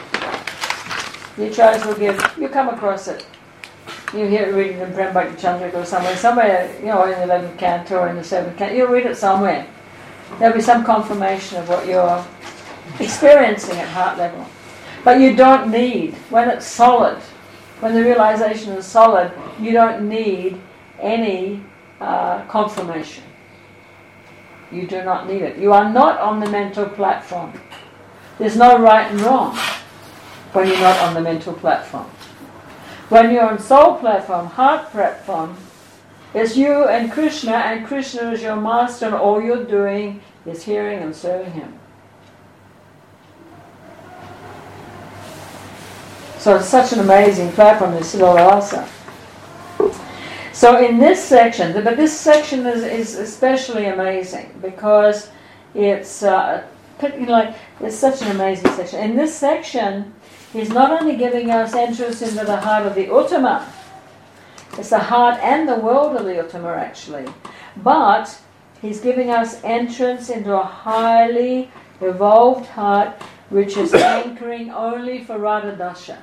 Speaker 1: The acharyas will give, you come across it. You hear it reading in Prem Bhakti Chandrika or somewhere, somewhere, you know, in the eleventh canto or in the seventh canto, you'll read it somewhere. There'll be some confirmation of what you're experiencing at heart level. But you don't need, when it's solid, when the realization is solid, you don't need any uh, confirmation. You do not need it. You are not on the mental platform. There's no right and wrong when you're not on the mental platform. When you're on soul platform, heart platform, it's you and Krishna, and Krishna is your master, and all you're doing is hearing and serving him. So it's such an amazing platform, this Siddha Vilasa. So in this section, but this section is, is especially amazing because it's uh, like it's such an amazing section. In this section, he's not only giving us entrance into the heart of the Uttama, it's the heart and the world of the Uttama actually, but he's giving us entrance into a highly evolved heart which is anchoring only for Radha Dasha.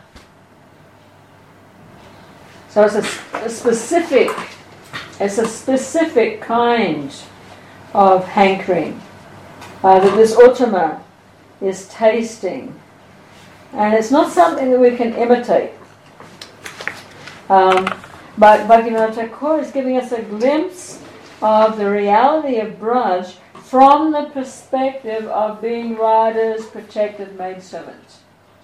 Speaker 1: So it's a, a specific, it's a specific kind of hankering uh, that this Uttama is tasting. And it's not something that we can imitate. Um, but Bhaktivinoda Thakur is giving us a glimpse of the reality of Braj from the perspective of being Radha's protected maidservant.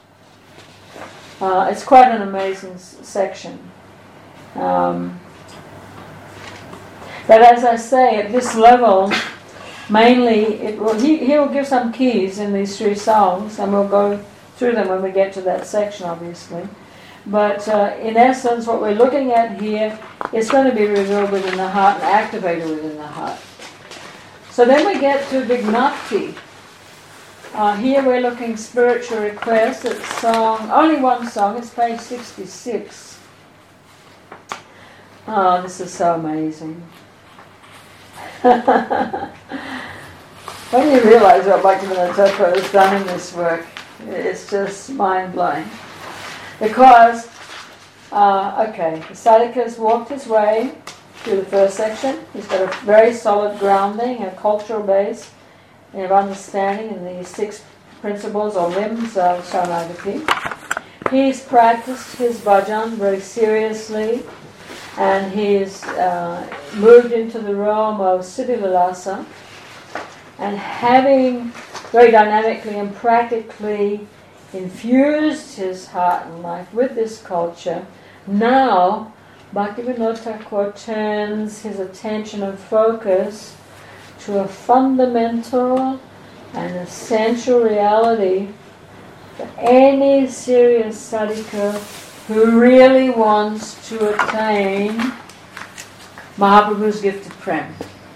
Speaker 1: Uh, it's quite an amazing s- section. Um, but as I say, at this level, mainly, it will, he, he will give some keys in these three songs, and we'll go through them when we get to that section, obviously. But uh, in essence, what we're looking at here is going to be revealed within the heart and activated within the heart. So then we get to Vignapti. Uh, here we're looking spiritual requests. It's song, only one song, it's page sixty-six. Oh, this is so amazing. When you realize what Bhaktivinoda Thakur has done in this work, it's just mind-blowing. Because Uh, okay, the Sadhaka's walked his way through the first section. He's got a very solid grounding, a cultural base of understanding in the six principles or limbs of Sharanagati. He's practiced his bhajan very seriously, and he's uh, moved into the realm of Siddhivilasa, and having very dynamically and practically infused his heart and life with this culture, now Bhaktivinoda Thakur turns his attention and focus to a fundamental and essential reality for any serious sadhaka who really wants to attain Mahaprabhu's gift of prem.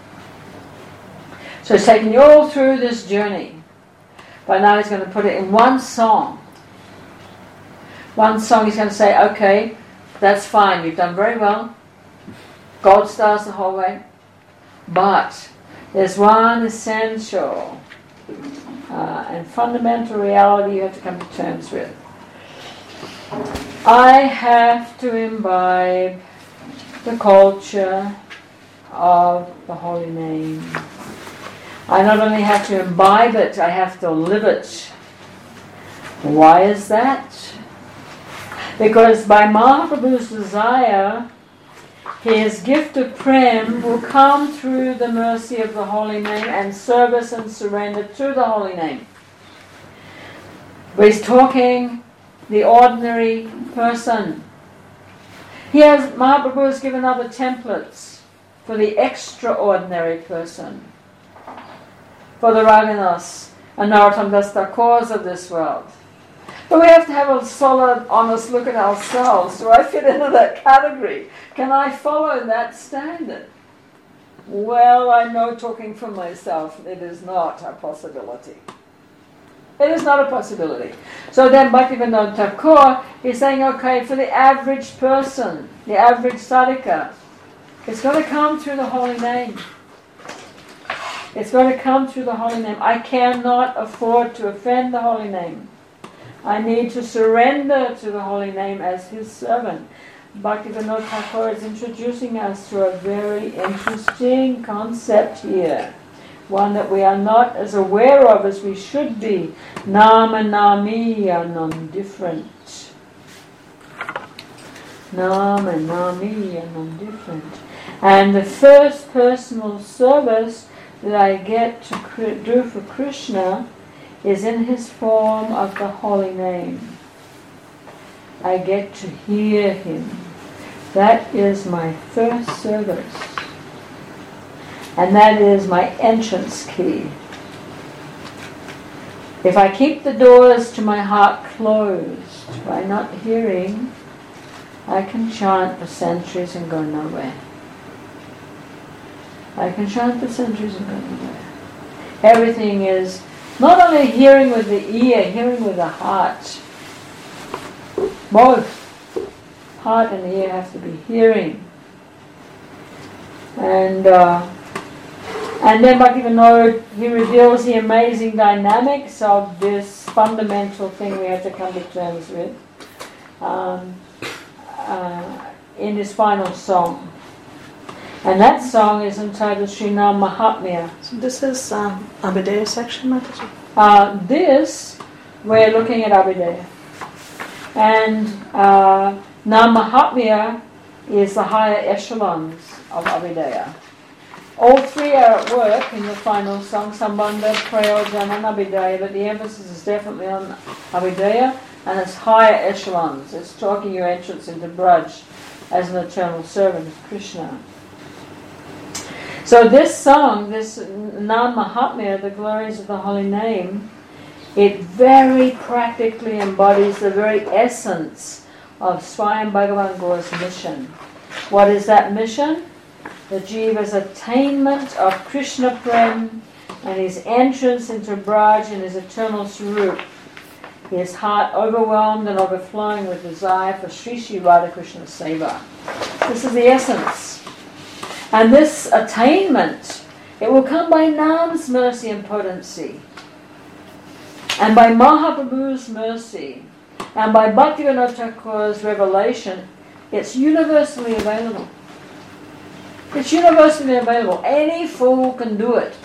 Speaker 1: So he's taking you all through this journey, but now he's going to put it in one song. One song he's going to say, okay, that's fine, you've done very well, gold stars the whole way, but there's one essential uh, and fundamental reality you have to come to terms with. I have to imbibe the culture of the holy name. I not only have to imbibe it, I have to live it. Why is that? Because by Mahaprabhu's desire, his gift of prem will come through the mercy of the holy name and service and surrender to the holy name. But he's talking the ordinary person. He has, Mahaprabhu has given other templates for the extraordinary person, for the Raghunas and Narottam Das Thakurs of this world. But we have to have a solid, honest look at ourselves. Do I fit into that category? Can I follow that standard? Well, I know, talking for myself, it is not a possibility. It is not a possibility. So then Bhaktivinoda Thakur is saying, okay, for the average person, the average sadhaka, it's got to come through the holy name. It's got to come through the holy name. I cannot afford to offend the holy name. I need to surrender to the holy name as his servant. Bhaktivinoda Thakur is introducing us to a very interesting concept here. One that we are not as aware of as we should be. Nama Nami are non-different. Nama Nami are non-different. And the first personal service that I get to do for Krishna is in his form of the holy name. I get to hear him. That is my first service. And that is my entrance key. If I keep the doors to my heart closed by not hearing, I can chant for centuries and go nowhere. I can chant for centuries and go nowhere. Everything is not only hearing with the ear, hearing with the heart. Both heart and ear have to be hearing. And uh, and then Bhaktivinoda, he reveals the amazing dynamics of this fundamental thing we have to come to terms with um, uh, in his final song. And that song is entitled Srinam Mahatmya.
Speaker 3: So this is um, Abhideya section, Mataji?
Speaker 1: Uh, this, we're looking at Abhideya. And uh, Nam Mahatmya is the higher echelons of Abhideya. All three are at work in the final song, Sambandha, Prayojana and Abhideya, but the emphasis is definitely on Abhideya and its higher echelons. It's talking your entrance into Braj as an eternal servant of Krishna. So this song, this Nam Mahatmya, the glories of the holy name, it very practically embodies the very essence of Swayam Bhagavan Gaura's mission. What is that mission? The Jiva's attainment of Krishna Prem and his entrance into Braj and his eternal Swarup. His heart overwhelmed and overflowing with desire for Sri Sri Radhakrishna Seva. This is the essence. And this attainment, it will come by Nam's mercy and potency, and by Mahaprabhu's mercy, and by Bhaktivinoda Thakur's revelation, It's universally available. It's universally available. Any fool can do it.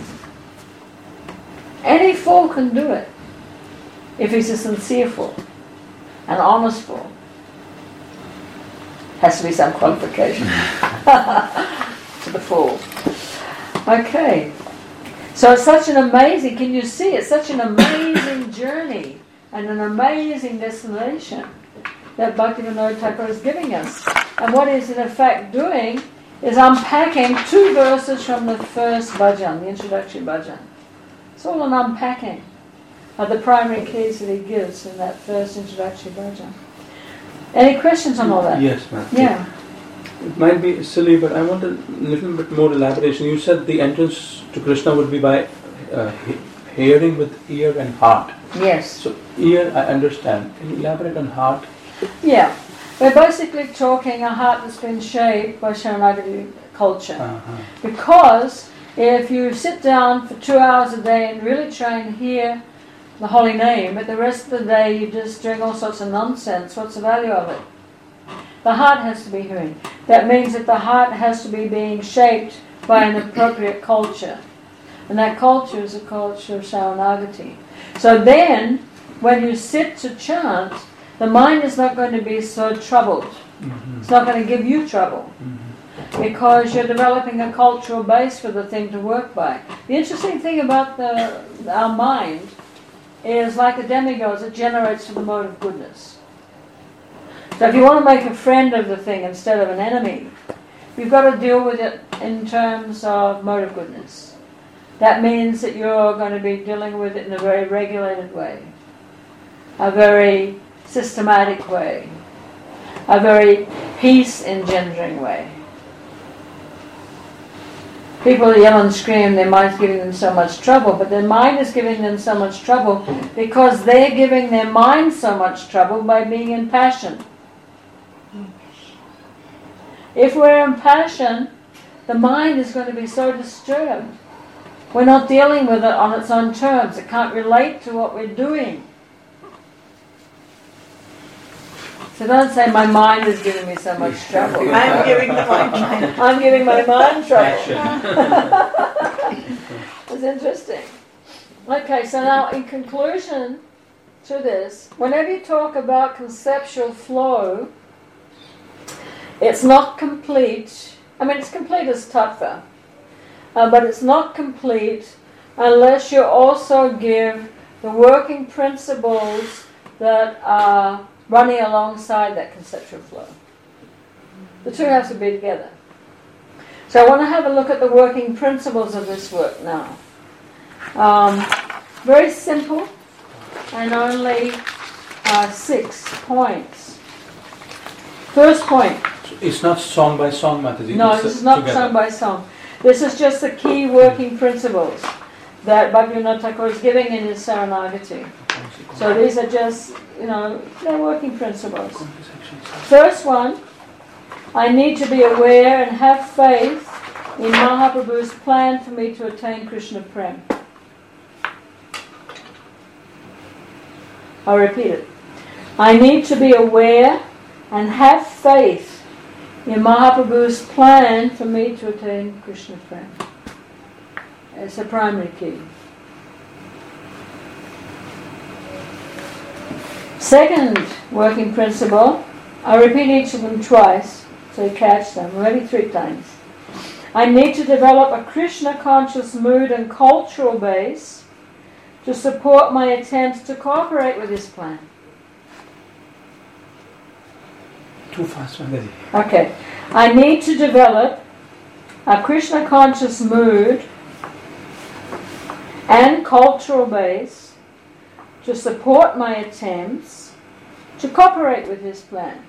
Speaker 1: Any fool can do it. If he's a sincere fool, an honest fool. Has to be some qualification to the fool. Okay. So it's such an amazing, can you see, it's such an amazing journey and an amazing destination that Bhaktivinoda Thakur is giving us. And what he's in effect doing is unpacking two verses from the first bhajan, the introductory bhajan. It's all an unpacking of the primary keys that he gives in that first introductory bhajan. Any questions on all that?
Speaker 2: Yes, ma'am.
Speaker 1: Yeah.
Speaker 2: It might be silly, but I want a little bit more elaboration. You said the entrance to Krishna would be by uh, he- hearing with ear and heart.
Speaker 1: Yes.
Speaker 2: So ear, I understand. Can you elaborate on heart?
Speaker 1: Yeah. We're basically talking a heart that's been shaped by Sharanagati culture.
Speaker 2: Uh-huh.
Speaker 1: Because if you sit down for two hours a day and really try and hear the holy name, but the rest of the day you're just doing all sorts of nonsense, what's the value of it? The heart has to be hearing. That means that the heart has to be being shaped by an appropriate culture. And that culture is a culture of Sharanagati. So then, when you sit to chant, the mind is not going to be so troubled. Mm-hmm. It's not going to give you trouble. Mm-hmm. Because you're developing a cultural base for the thing to work by. The interesting thing about the, our mind is like the demigods, it generates to the mode of goodness. So if you want to make a friend of the thing instead of an enemy, you've got to deal with it in terms of mode of goodness. That means that you're going to be dealing with it in a very regulated way, a very systematic way, a very peace-engendering way. People yell and scream, their mind's giving them so much trouble, but their mind is giving them so much trouble because they're giving their mind so much trouble by being in passion. If we're in passion, the mind is going to be so disturbed. We're not dealing with it on its own terms. It can't relate to what we're doing. So don't say, my mind is giving me so much trouble.
Speaker 3: I'm giving the mind.
Speaker 1: I'm giving my mind trouble. It's interesting. Okay, so now in conclusion to this, whenever you talk about conceptual flow, it's not complete. I mean, it's complete as tattva, uh, but it's not complete unless you also give the working principles that are running alongside that conceptual flow. The two have to be together. So I want to have a look at the working principles of this work now. Um, very simple, and only uh, six points. First point.
Speaker 2: It's not song by song, Mataji.
Speaker 1: No,
Speaker 2: it's
Speaker 1: this is not
Speaker 2: together.
Speaker 1: song by song. This is just the key working principles that Bhaktivinoda Thakur is giving in his Saranagati. So these are just, you know, they're working principles. First one, I need to be aware and have faith in Mahaprabhu's plan for me to attain Krishna Prem. I'll repeat it. I need to be aware and have faith in Mahaprabhu's plan for me to attain Krishna Prem. It's a primary key. Second working principle, I repeat each of them twice, so you catch them, maybe three times. I need to develop a Krishna-conscious mood and cultural base to support my attempts to cooperate with his plan.
Speaker 2: Too fast, Mataji.
Speaker 1: Okay. I need to develop a Krishna-conscious mood and cultural base to support my attempts to cooperate with his plan.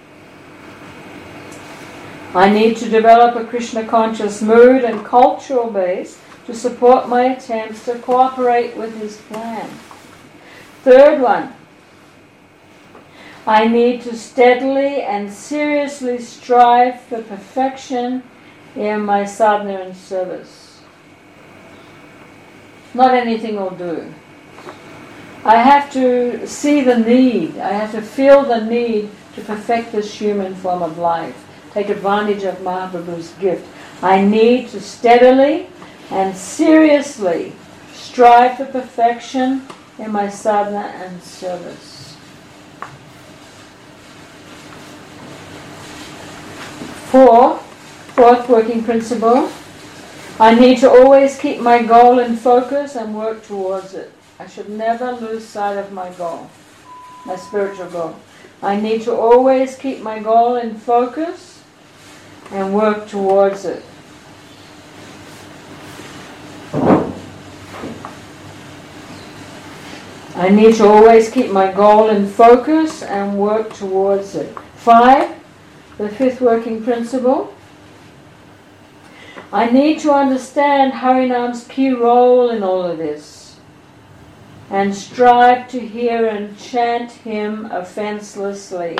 Speaker 1: I need to develop a Krishna-conscious mood and cultural base to support my attempts to cooperate with his plan. Third one, I need to steadily and seriously strive for perfection in my sadhana and service. Not anything will do. I have to see the need, I have to feel the need to perfect this human form of life. Take advantage of Mahaprabhu's gift. I need to steadily and seriously strive for perfection in my sadhana and service. Four, fourth working principle. I need to always keep my goal in focus and work towards it. I should never lose sight of my goal, my spiritual goal. I need to always keep my goal in focus and work towards it. I need to always keep my goal in focus and work towards it. Five, the fifth working principle. I need to understand Harinam's key role in all of this and strive to hear and chant him offenselessly.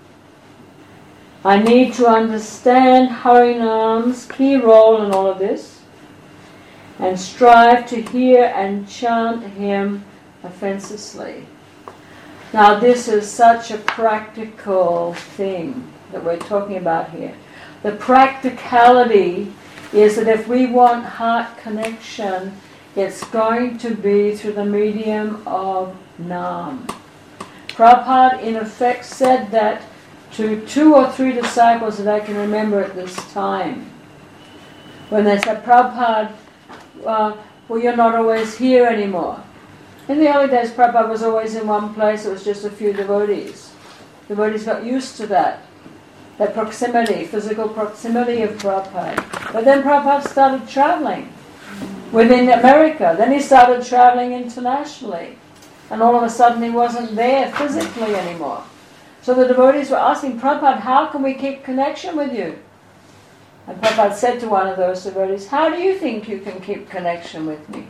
Speaker 1: I need to understand Harinam's key role in all of this and strive to hear and chant him offenselessly. Now this is such a practical thing that we're talking about here. The practicality is that if we want heart connection, it's going to be through the medium of Nam. Prabhupada in effect said that to two or three disciples that I can remember at this time. When they said, Prabhupada, uh, well, you're not always here anymore. In the early days, Prabhupada was always in one place. It was just a few devotees. Devotees got used to that. That proximity, physical proximity of Prabhupada. But then Prabhupada started traveling within America. Then he started traveling internationally. And all of a sudden he wasn't there physically anymore. So the devotees were asking Prabhupada, how can we keep connection with you? And Prabhupada said to one of those devotees, how do you think you can keep connection with me?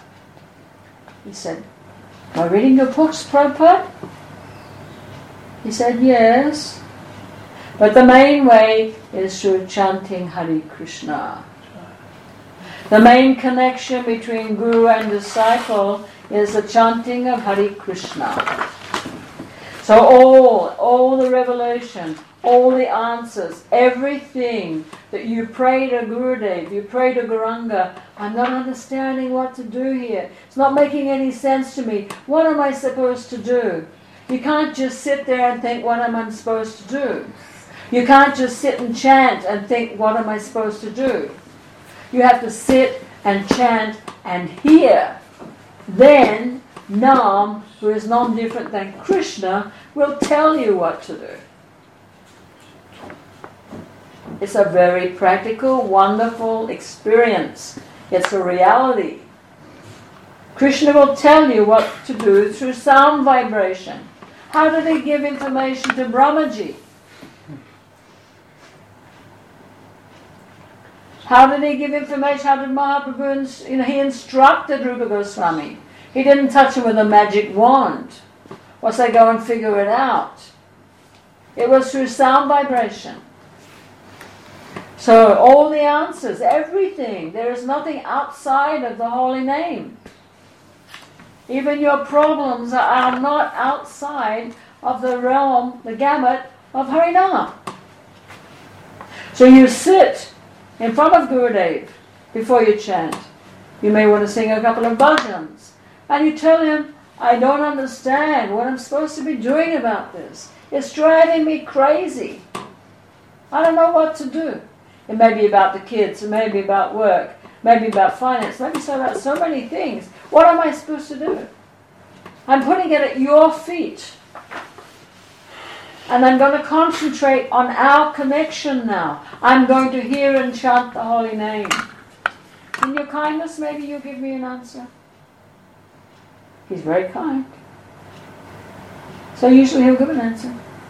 Speaker 1: He said, am I reading your books, Prabhupada? He said, yes. But the main way is through chanting Hare Krishna. The main connection between guru and disciple is the chanting of Hare Krishna. So all, all the revelation, all the answers, everything that you pray to Gurudev, you pray to Gauranga, I'm not understanding what to do here. It's not making any sense to me. What am I supposed to do? You can't just sit there and think, what am I supposed to do? You can't just sit and chant and think, what am I supposed to do? You have to sit and chant and hear. Then Nam, who is non-different than Krishna, will tell you what to do. It's a very practical, wonderful experience. It's a reality. Krishna will tell you what to do through sound vibration. How did he give information to Brahmaji? How did he give information? How did Mahaprabhu, you know, he instructed Rupa Goswami. He didn't touch him with a magic wand or say, go and figure it out. It was through sound vibration. So all the answers, everything, there is nothing outside of the holy name. Even your problems are not outside of the realm, the gamut of Harinam. So you sit in front of Gurudev before you chant. You may want to sing a couple of bhajans. And you tell him, I don't understand what I'm supposed to be doing about this. It's driving me crazy. I don't know what to do. It may be about the kids, it may be about work, maybe about finance, maybe so about so many things. What am I supposed to do? I'm putting it at your feet. And I'm going to concentrate on our connection now. I'm going to hear and chant the holy name. In your kindness, maybe you'll give me an answer. He's very kind. So usually he'll give an answer.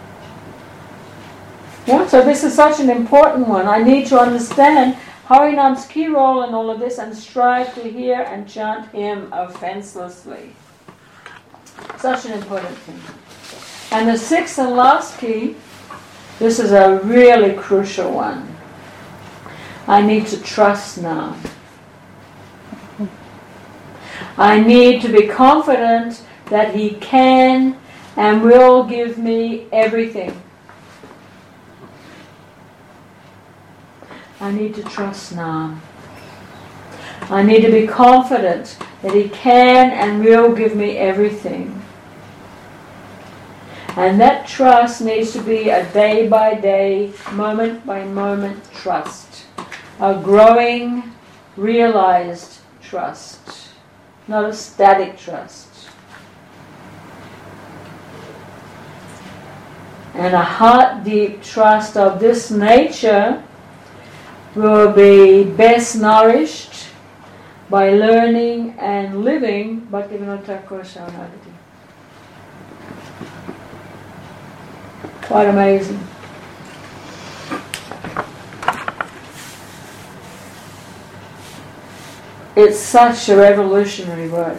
Speaker 1: Yeah, so this is such an important one. I need to understand Harinam's key role in all of this and strive to hear and chant him offenselessly. Such an important thing. And the sixth and last key, this is a really crucial one. I need to trust now. I need to be confident that he can and will give me everything. I need to trust now. I need to be confident that He can and will give me everything. And that trust needs to be a day by day, moment by moment trust. A growing, realized trust. Not a static trust. And a heart-deep trust of this nature will be best nourished by learning and living Bhaktivinoda Thakur Sharanagati. Quite amazing. It's such a revolutionary work.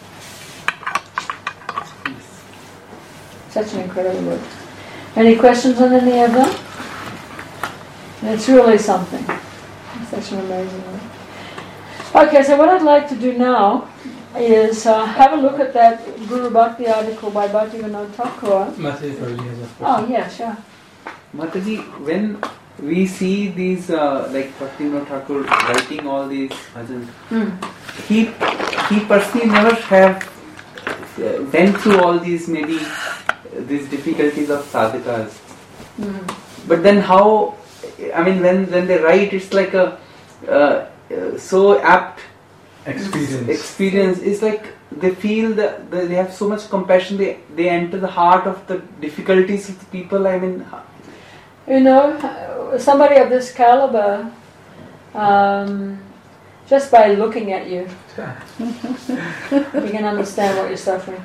Speaker 1: Such an incredible work. Any questions on any of them? It's really something. It's such an amazing work. Okay, so what I'd like to do now is uh, have a look at that Guru Bhakti article by Bhaktivinoda Thakur.
Speaker 2: Mataji probably has a question.
Speaker 1: Oh, yeah, sure.
Speaker 4: Mataji, when we see these, uh, like Bhaktivinoda Thakur writing all these bhajans,
Speaker 1: Mm.
Speaker 4: he he personally never have uh, went through all these maybe uh, these difficulties of sadhakas.
Speaker 1: Mm.
Speaker 4: But then how? I mean, when when they write, it's like a uh, uh, so apt
Speaker 2: Experience.
Speaker 4: experience. It's like they feel that they have so much compassion. They they enter the heart of the difficulties of the people. I mean,
Speaker 1: You know, somebody of this caliber, um, just by looking at you, you can understand what you're suffering.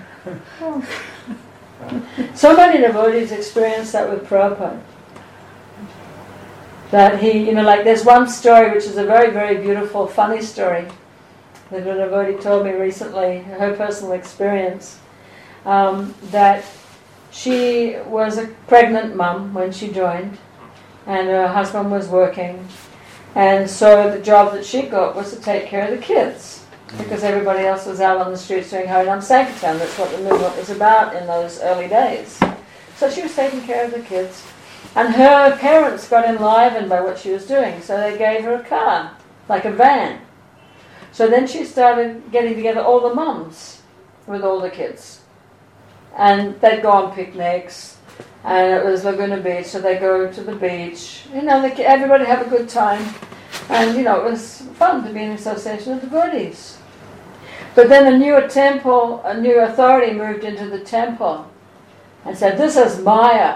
Speaker 1: So many devotees experience that with Prabhupada. That he, you know, like there's one story which is a very, very beautiful, funny story that a devotee told me recently, her personal experience, um, that she was a pregnant mum when she joined, and her husband was working, and so the job that she got was to take care of the kids, because everybody else was out on the streets doing Harinam Sankirtan. That's what the movement was about in those early days. So she was taking care of the kids, and her parents got enlivened by what she was doing, so they gave her a car, like a van. So then she started getting together all the mums with all the kids. And they'd go on picnics, and it was Laguna Beach, so they'd go to the beach. You know, the, everybody have a good time. And, you know, it was fun to be in association with devotees. But then a new temple, a new authority moved into the temple and said, this is Maya.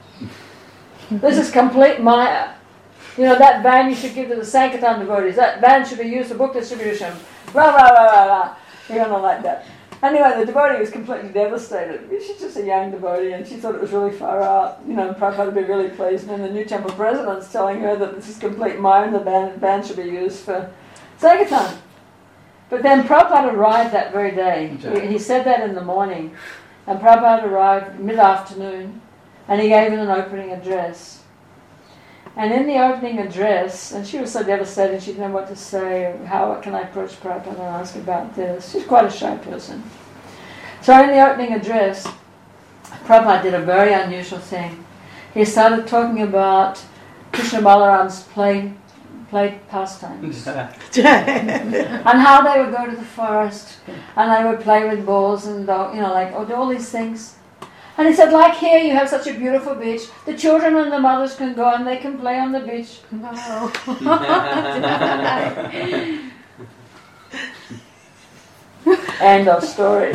Speaker 1: This is complete Maya. You know, that van you should give to the Sankirtan devotees. That van should be used for book distribution. Rah, rah, rah, rah, rah. You know, like that. Anyway, the devotee was completely devastated. She's just a young devotee, and she thought it was really far out. You know, Prabhupada would be really pleased. And then the new temple president's telling her that this is complete Maya and the ban, ban should be used for Sankirtan. But then Prabhupada arrived that very day. He, he said that in the morning. And Prabhupada arrived mid-afternoon, and he gave an opening address. And in the opening address, and she was so devastated, she didn't know what to say, how can I approach Prabhupada and ask about this. She's quite a shy person. So in the opening address, Prabhupada did a very unusual thing. He started talking about Krishna Balaram's play, play pastimes. And how they would go to the forest, and they would play with balls and, you know, like, oh, all these things. And he said, like here, you have such a beautiful beach. The children and the mothers can go and they can play on the beach. Wow. End of story.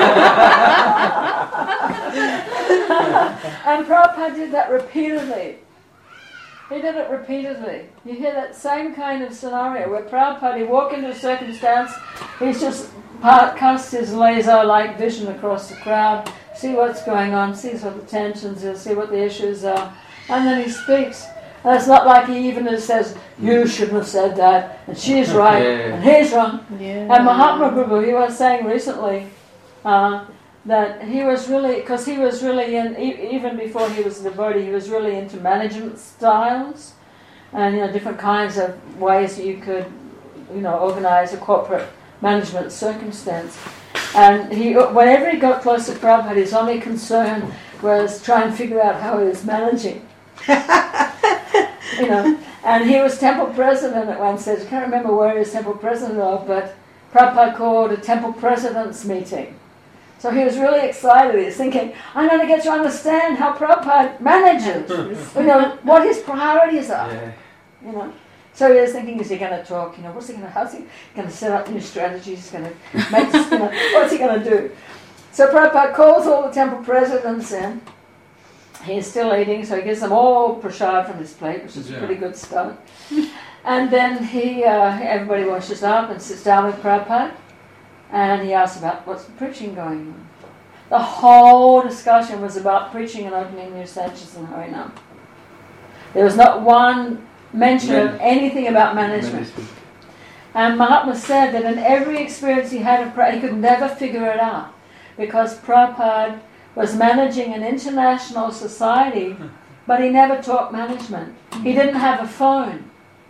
Speaker 1: And Prabhupada did that repeatedly. He did it repeatedly. You hear that same kind of scenario where Prabhupada, he walk into a circumstance, he's just casts his laser-like vision across the crowd, see what's going on, sees what the tensions are, see what the issues are, and then he speaks. And it's not like he even says, you shouldn't have said that, and she's right,
Speaker 4: yeah.
Speaker 1: and he's wrong.
Speaker 3: Yeah.
Speaker 1: And Mahatma Prabhu, he was saying recently uh, that he was really, because he was really in, e- even before he was a devotee, he was really into management styles, and, you know, different kinds of ways that you could, you know, organize a corporate management circumstance. And he, whenever he got close to Prabhupada, his only concern was try and figure out how he was managing. You know, And he was temple president at one stage. I can't remember where he was temple president of, but Prabhupada called a temple president's meeting. So he was really excited. He was thinking, I'm going to get to understand how Prabhupada manages, you know, what his priorities are.
Speaker 2: Yeah.
Speaker 1: You know. So he was thinking, is he going to talk? You know, what's he going to? How's he going to set up new strategies? He's going to make. You know, what's he going to do? So Prabhupada calls all the temple presidents in. He's still eating, so he gives them all prasad from his plate, which is a pretty good start. And then he, uh, everybody washes up and sits down with Prabhupada, and he asks about what's the preaching going on. The whole discussion was about preaching and opening new sanctuaries in Harinam. There was not one mention of anything about management. And Mahatma said that in every experience he had of Prabhupada, he could never figure it out, because Prabhupada was managing an international society, but he never taught management. He didn't have a phone.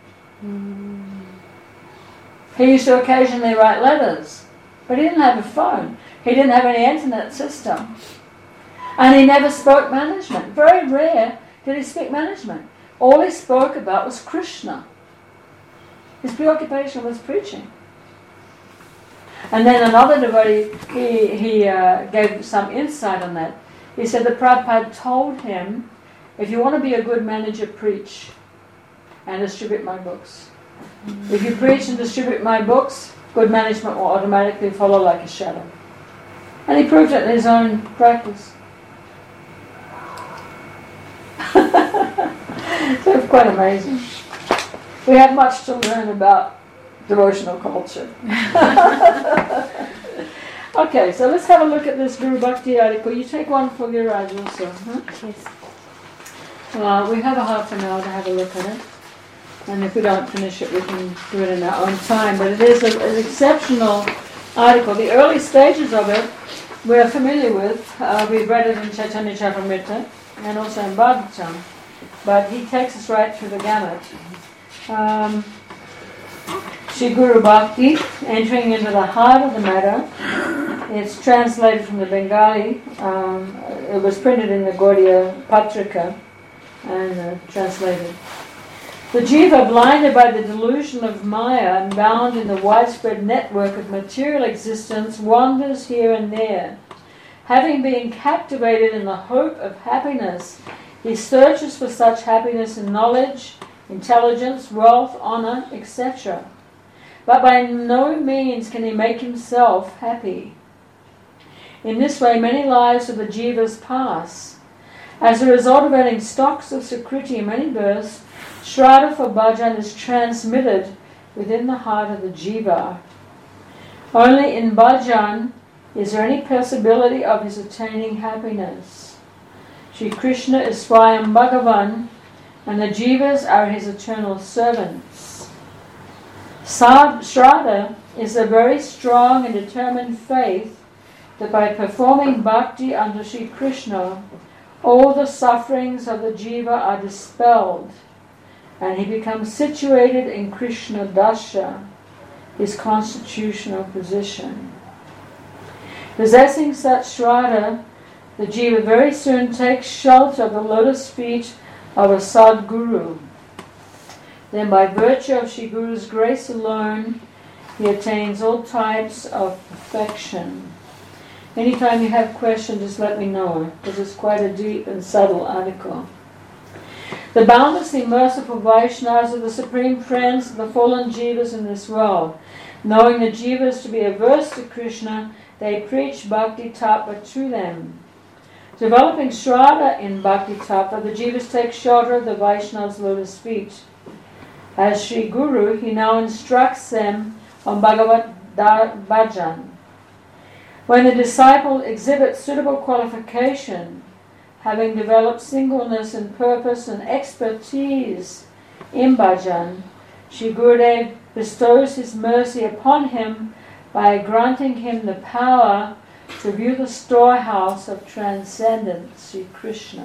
Speaker 1: He used to occasionally write letters, but he didn't have a phone. He didn't have any internet system. And he never spoke management. Very rare did he speak management. All he spoke about was Krishna. His preoccupation was preaching. And then another devotee, he, he uh, gave some insight on that. He said that Prabhupada told him, if you want to be a good manager, preach and distribute my books. If you preach and distribute my books, good management will automatically follow like a shadow. And he proved it in his own practice. So it's quite amazing. We have much to learn about devotional culture. Okay, so let's have a look at this Guru Bhakti article. You take one for Viraj also. Huh?
Speaker 3: Yes.
Speaker 1: Uh, we have a half an hour to have a look at it. And if we don't finish it, we can do it in our own time. But it is a, an exceptional article. The early stages of it we're familiar with. Uh, we've read it in Chaitanya Charitamrita and also in Bhagavatam. But he takes us right through the gamut. Um, Shri Guru Bhakti, entering into the heart of the matter. It's translated from the Bengali. Um, it was printed in the Gaudiya Patrika and uh, translated. The jiva, blinded by the delusion of Maya and bound in the widespread network of material existence, wanders here and there. Having been captivated in the hope of happiness, he searches for such happiness in knowledge, intelligence, wealth, honor, et cetera. But by no means can he make himself happy. In this way, many lives of the jivas pass. As a result of adding stocks of Sukriti in many births, Shraddha for bhajan is transmitted within the heart of the jiva. Only in bhajan is there any possibility of his attaining happiness. Shri Krishna is Swayam Bhagavan, and the jivas are his eternal servants. Sad Shraddha is a very strong and determined faith that by performing bhakti unto Shri Krishna, all the sufferings of the jiva are dispelled, and he becomes situated in Krishna Dasha, his constitutional position. Possessing such Shraddha, the jiva very soon takes shelter of the lotus feet of a Sadguru. Then by virtue of Shri Guru's grace alone, he attains all types of perfection. Anytime you have questions, just let me know, because it's quite a deep and subtle article. The boundlessly merciful Vaishnavas are the supreme friends of the fallen jivas in this world. Knowing the jivas to be averse to Krishna, they preach Bhakti Tattva to them. Developing Shraddha in Bhakti Tattva, the jivas take shelter of the Vaishnavas' lotus feet. As Shri Guru, he now instructs them on Bhagavat Bhajan. When the disciple exhibits suitable qualification, having developed singleness in purpose and expertise in bhajan, Shri Gurudev bestows his mercy upon him by granting him the power to view the storehouse of transcendence, Shri Krishna.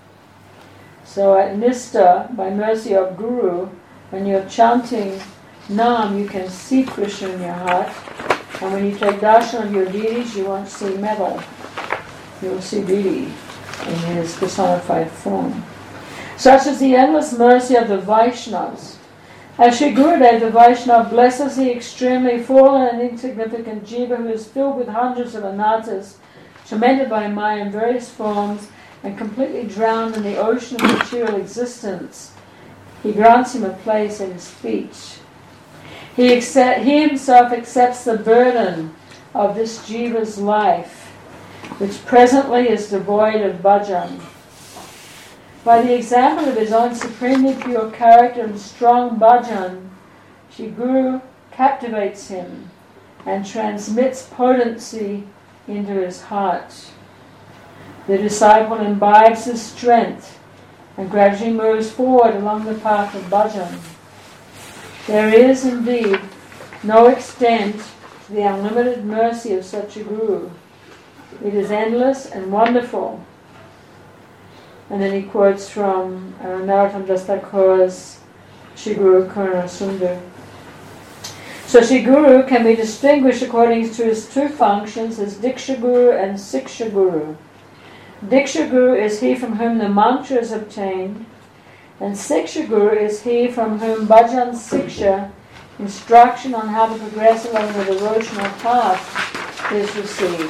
Speaker 1: So at Nista, by mercy of Guru, when you're chanting Nam, you can see Krishna in your heart. And when you take darshan of your deities, you won't see metal. You will see deity in his personified form. Such is the endless mercy of the Vaishnavas. As Sri Gurudev, the Vaishnava, blesses the extremely fallen and insignificant jiva who is filled with hundreds of anarthas, tormented by Maya in various forms, and completely drowned in the ocean of material existence, he grants him a place in his speech. He, accept, he himself accepts the burden of this jiva's life, which presently is devoid of bhajan. By the example of his own supremely pure character and strong bhajan, Sri Guru captivates him and transmits potency into his heart. The disciple imbibes his strength and gradually moves forward along the path of bhajan. There is indeed no extent to the unlimited mercy of such a Guru. It is endless and wonderful. And then he quotes from uh, Narottam Das Thakur's Sri Guru Karuna Sundar. So Sri Guru can be distinguished according to his two functions as Diksha Guru and Siksha Guru. Diksha Guru is he from whom the mantra is obtained, and Siksha Guru is he from whom bhajan siksha, instruction on how to progress along the devotional path, is received.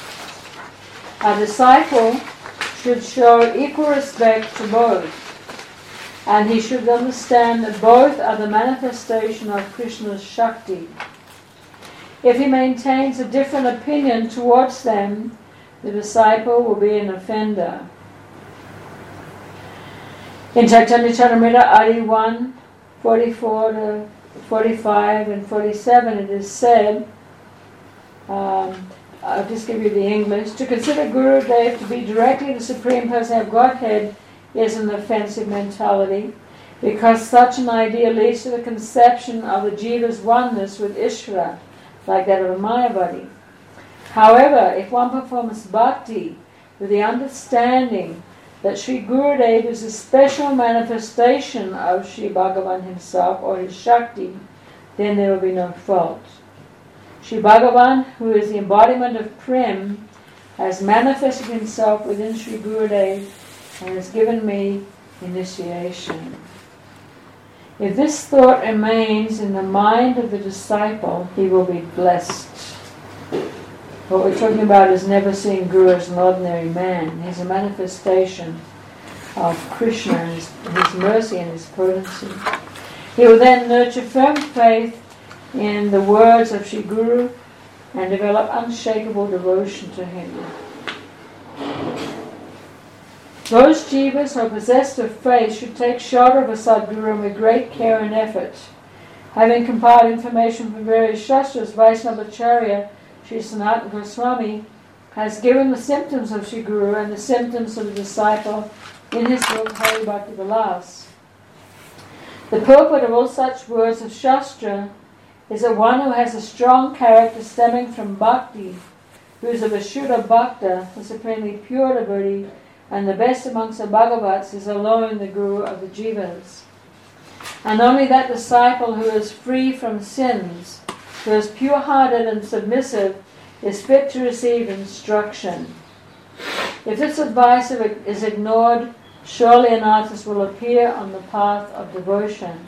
Speaker 1: A disciple should show equal respect to both, and he should understand that both are the manifestation of Krishna's Shakti. If he maintains a different opinion towards them, the disciple will be an offender. In Chaitanya Charitamrita Adi one, forty-four to forty-five and forty-seven, it is said, um, I'll just give you the English, to consider Gurudev to be directly the Supreme Person of Godhead is an offensive mentality, because such an idea leads to the conception of the jiva's oneness with Ishvara, like that of a Mayavadi. However, if one performs bhakti with the understanding that Sri Gurudev is a special manifestation of Sri Bhagavan himself or his Shakti, then there will be no fault. Sri Bhagavan, who is the embodiment of Prem, has manifested himself within Sri Gurudev and has given me initiation. If this thought remains in the mind of the disciple, he will be blessed. What we're talking about is never seeing Guru as an ordinary man. He's a manifestation of Krishna and his, his mercy and his potency. He will then nurture firm faith in the words of Sri Guru and develop unshakable devotion to him. Those jivas who are possessed of faith should take shelter of a Sadguru with great care and effort. Having compiled information from various Shastras, Vaishnavacharya Sri Sanatana Goswami has given the symptoms of Sri Guru and the symptoms of the disciple in his book Hari Bhakti Vilas. The purport of all such words of Shastra is that one who has a strong character stemming from bhakti, who is a Vashuddha Bhakta, the supremely pure devotee, and the best amongst the Bhagavats, is alone the Guru of the Jivas. And only that disciple who is free from sins, who is pure-hearted and submissive, is fit to receive instruction. If this advice is ignored, surely an artist will appear on the path of devotion.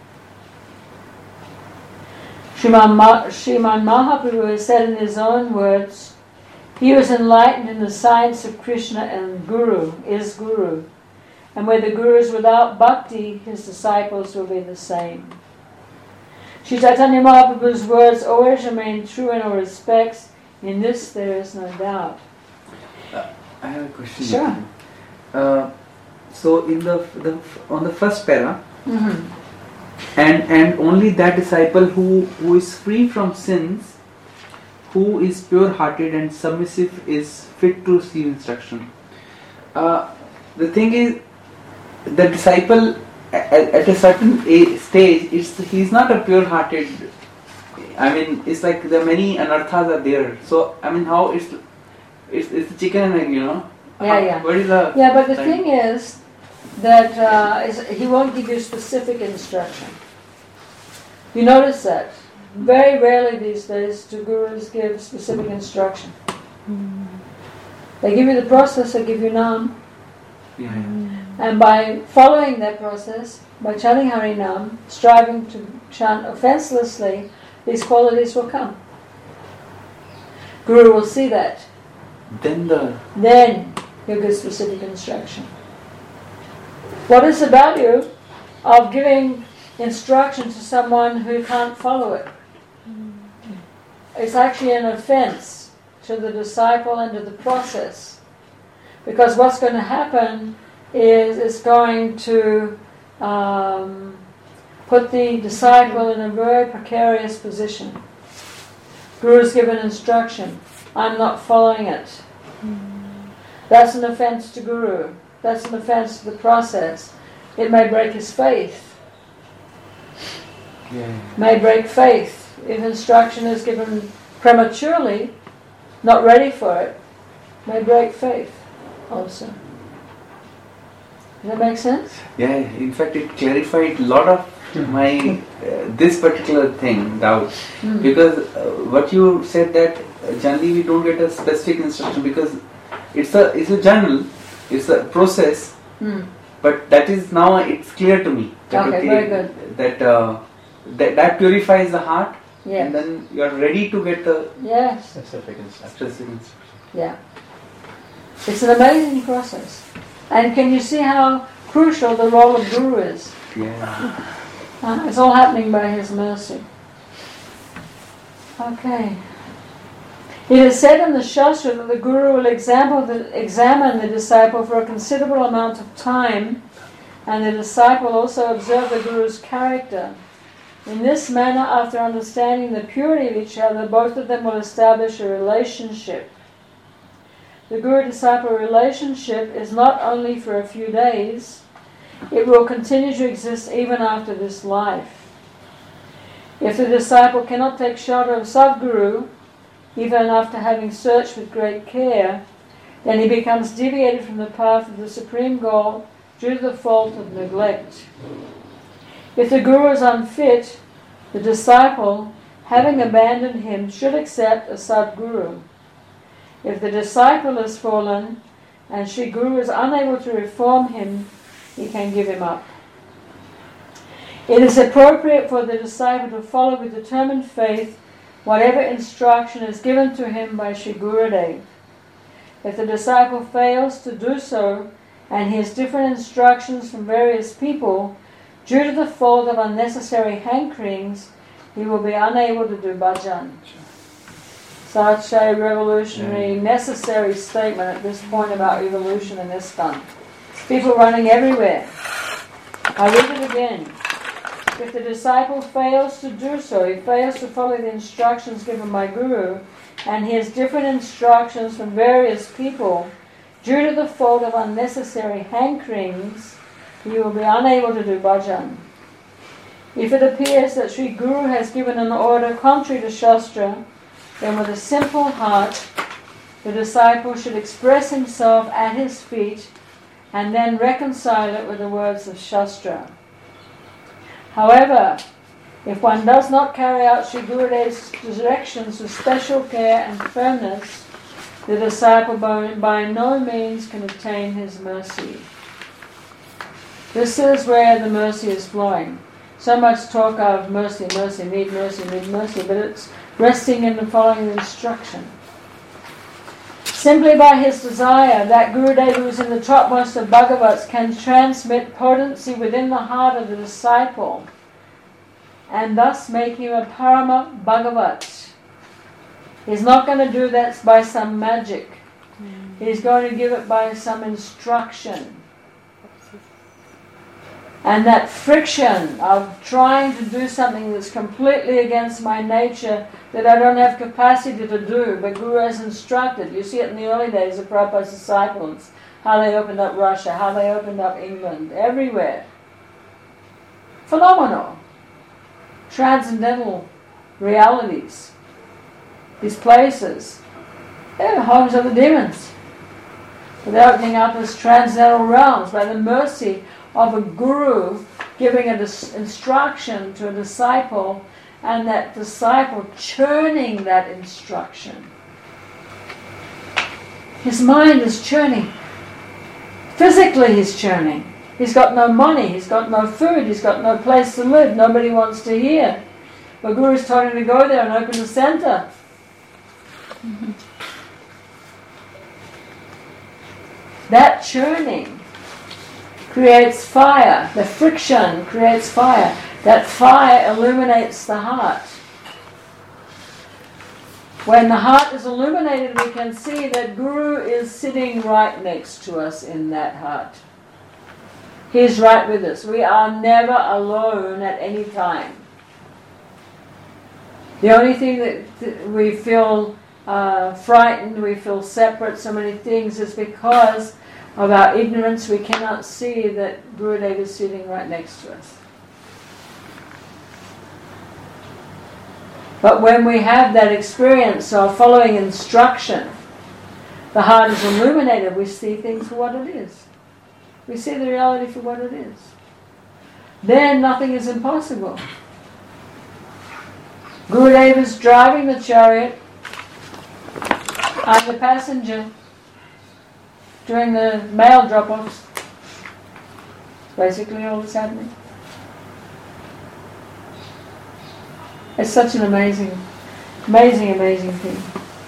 Speaker 1: Sriman, Ma- Sriman Mahaprabhu has said in his own words, he was enlightened in the science of Krishna and Guru, is Guru. And where the Guru is without bhakti, his disciples will be the same. Sri Chaitanya Mahaprabhu's words always remain true in all respects. In this there is no doubt.
Speaker 4: Uh, I have a question.
Speaker 1: Sure.
Speaker 4: Uh, so in the, the on the first para,
Speaker 1: Mm-hmm.
Speaker 4: and and only that disciple who who is free from sins, who is pure-hearted and submissive, is fit to receive instruction. Uh, the thing is, the disciple at, at a certain age, stage, it's he's not a pure-hearted. I mean, it's like the many anarthas are there. So I mean, how it's it's, it's the chicken and egg, you know.
Speaker 1: Yeah,
Speaker 4: how,
Speaker 1: yeah.
Speaker 4: What is the
Speaker 1: Yeah, but the
Speaker 4: time?
Speaker 1: thing is that uh, is, he won't give you specific instruction. You notice that? Very rarely these days do gurus give specific instruction.
Speaker 3: Mm.
Speaker 1: They give you the process, they give you Nam.
Speaker 4: Yeah, yeah.
Speaker 1: And by following that process, by chanting Harinam, striving to chant offenselessly, these qualities will come. Guru will see that.
Speaker 4: Then the
Speaker 1: Then he'll give specific instruction. What is the value of giving instruction to someone who can't follow it? It's actually an offense to the disciple and to the process. Because what's going to happen is it's going to um, put the disciple in a very precarious position. Guru's given instruction. I'm not following it. That's an offense to Guru. That's an offense to the process. It may break his faith.
Speaker 4: yeah.
Speaker 1: May break faith. If instruction is given prematurely, not ready for it, may break faith also. Does that make sense?
Speaker 4: Yeah, in fact, it clarified a lot of my uh, this particular thing doubt
Speaker 1: Mm.
Speaker 4: because uh, what you said that uh, generally we don't get a specific instruction because it's a it's a journal, it's a process,
Speaker 1: Mm.
Speaker 4: but that is now it's clear to me. That,
Speaker 1: Okay, very good.
Speaker 4: That uh, that that purifies the heart,
Speaker 1: Yes.
Speaker 4: and then you are ready to get the
Speaker 1: Yes.
Speaker 2: Specific instruction.
Speaker 4: specific instruction.
Speaker 1: Yeah. It's an amazing process. And can you see how crucial the role of Guru is?
Speaker 4: Yeah.
Speaker 1: Uh, it's all happening by his mercy. Okay. It is said in the Shastra that the Guru will example the, examine the disciple for a considerable amount of time, and the disciple also observe the Guru's character. In this manner, after understanding the purity of each other, both of them will establish a relationship. The Guru-disciple relationship is not only for a few days, it will continue to exist even after this life. If the disciple cannot take shelter of Sadguru, even after having searched with great care, then he becomes deviated from the path of the supreme goal due to the fault of neglect. If the Guru is unfit, the disciple, having abandoned him, should accept a Sadguru. If the disciple is fallen and Sri Guru is unable to reform him, he can give him up. It is appropriate for the disciple to follow with determined faith whatever instruction is given to him by Sri Gurudev. If the disciple fails to do so, and hears different instructions from various people, due to the fault of unnecessary hankerings, he will be unable to do bhajan. Such a revolutionary, necessary statement at this point about evolution in ISKCON. People running everywhere. I read it again. If the disciple fails to do so, he fails to follow the instructions given by Guru, and hears different instructions from various people, due to the fault of unnecessary hankerings, he will be unable to do bhajan. If it appears that Sri Guru has given an order contrary to Shastra, then with a simple heart, the disciple should express himself at his feet and then reconcile it with the words of Shastra. However, if one does not carry out Sri Gurudev's directions with special care and firmness, the disciple by, by no means can obtain his mercy. This is where the mercy is flowing. So much talk of mercy, mercy, need mercy, need mercy, but it's resting in the following instruction. Simply by his desire, that Gurudev who is in the topmost of Bhagavats can transmit potency within the heart of the disciple and thus make him a Parama Bhagavat. He's not going to do that by some magic. He's going to give it by some instruction. And that friction of trying to do something that's completely against my nature, that I don't have capacity to do, but Guru has instructed. You see it in the early days of Prabhupada's disciples, how they opened up Russia, how they opened up England, everywhere. Phenomenal. Transcendental realities. These places, they're homes of the demons. But they're opening up as transcendental realms by the mercy of a guru giving an instruction to a disciple, and that disciple churning that instruction. His mind is churning. Physically he's churning. He's got no money, he's got no food, he's got no place to live, nobody wants to hear. The Guru's told him to go there and open a center. Mm-hmm. That churning creates fire. The friction creates fire. That fire illuminates the heart. When the heart is illuminated, we can see that Guru is sitting right next to us in that heart. He's right with us. We are never alone at any time. The only thing that th- we feel uh, frightened, we feel separate, so many things, is because of our ignorance. We cannot see that Gurudev is sitting right next to us. But when we have that experience of following instruction, the heart is illuminated, we see things for what it is. We see the reality for what it is. Then nothing is impossible. Gurudev is driving the chariot. I'm the passenger during the mail drop-offs. Basically all that's happening. It's such an amazing, amazing, amazing thing.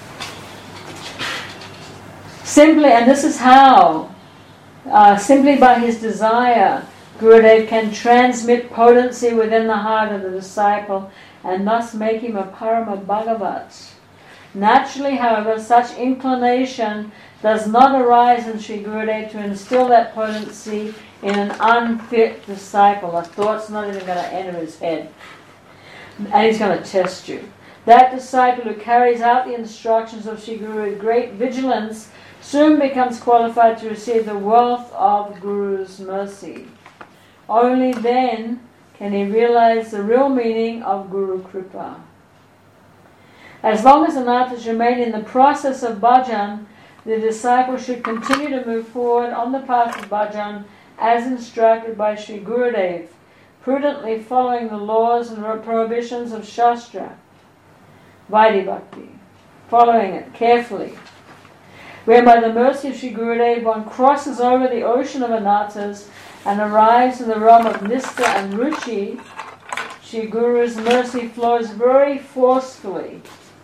Speaker 1: Simply, and this is how, uh, simply by his desire, Gurudev can transmit potency within the heart of the disciple and thus make him a Parama Bhagavat. Naturally, however, such inclination does not arise in Sri Gurudev to instill that potency in an unfit disciple. A thought's not even going to enter his head. And he's going to test you. That disciple who carries out the instructions of Sri Guru with great vigilance soon becomes qualified to receive the wealth of Guru's mercy. Only then can he realize the real meaning of Guru Kripa. As long as anatas remain in the process of bhajan, the disciple should continue to move forward on the path of bhajan as instructed by Sri Gurudev, prudently following the laws and prohibitions of Shastra, Vaidhi Bhakti, following it carefully. Where by the mercy of Sri Gurudev one crosses over the ocean of anatas and arrives in the realm of Nistha and Ruchi, Sri Guru's mercy flows very forcefully.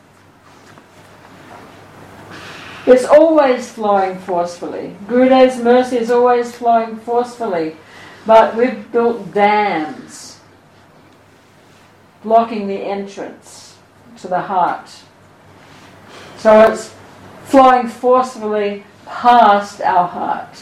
Speaker 1: It's always flowing forcefully. Gurudev's mercy is always flowing forcefully. But we've built dams blocking the entrance to the heart. So it's flowing forcefully past our heart.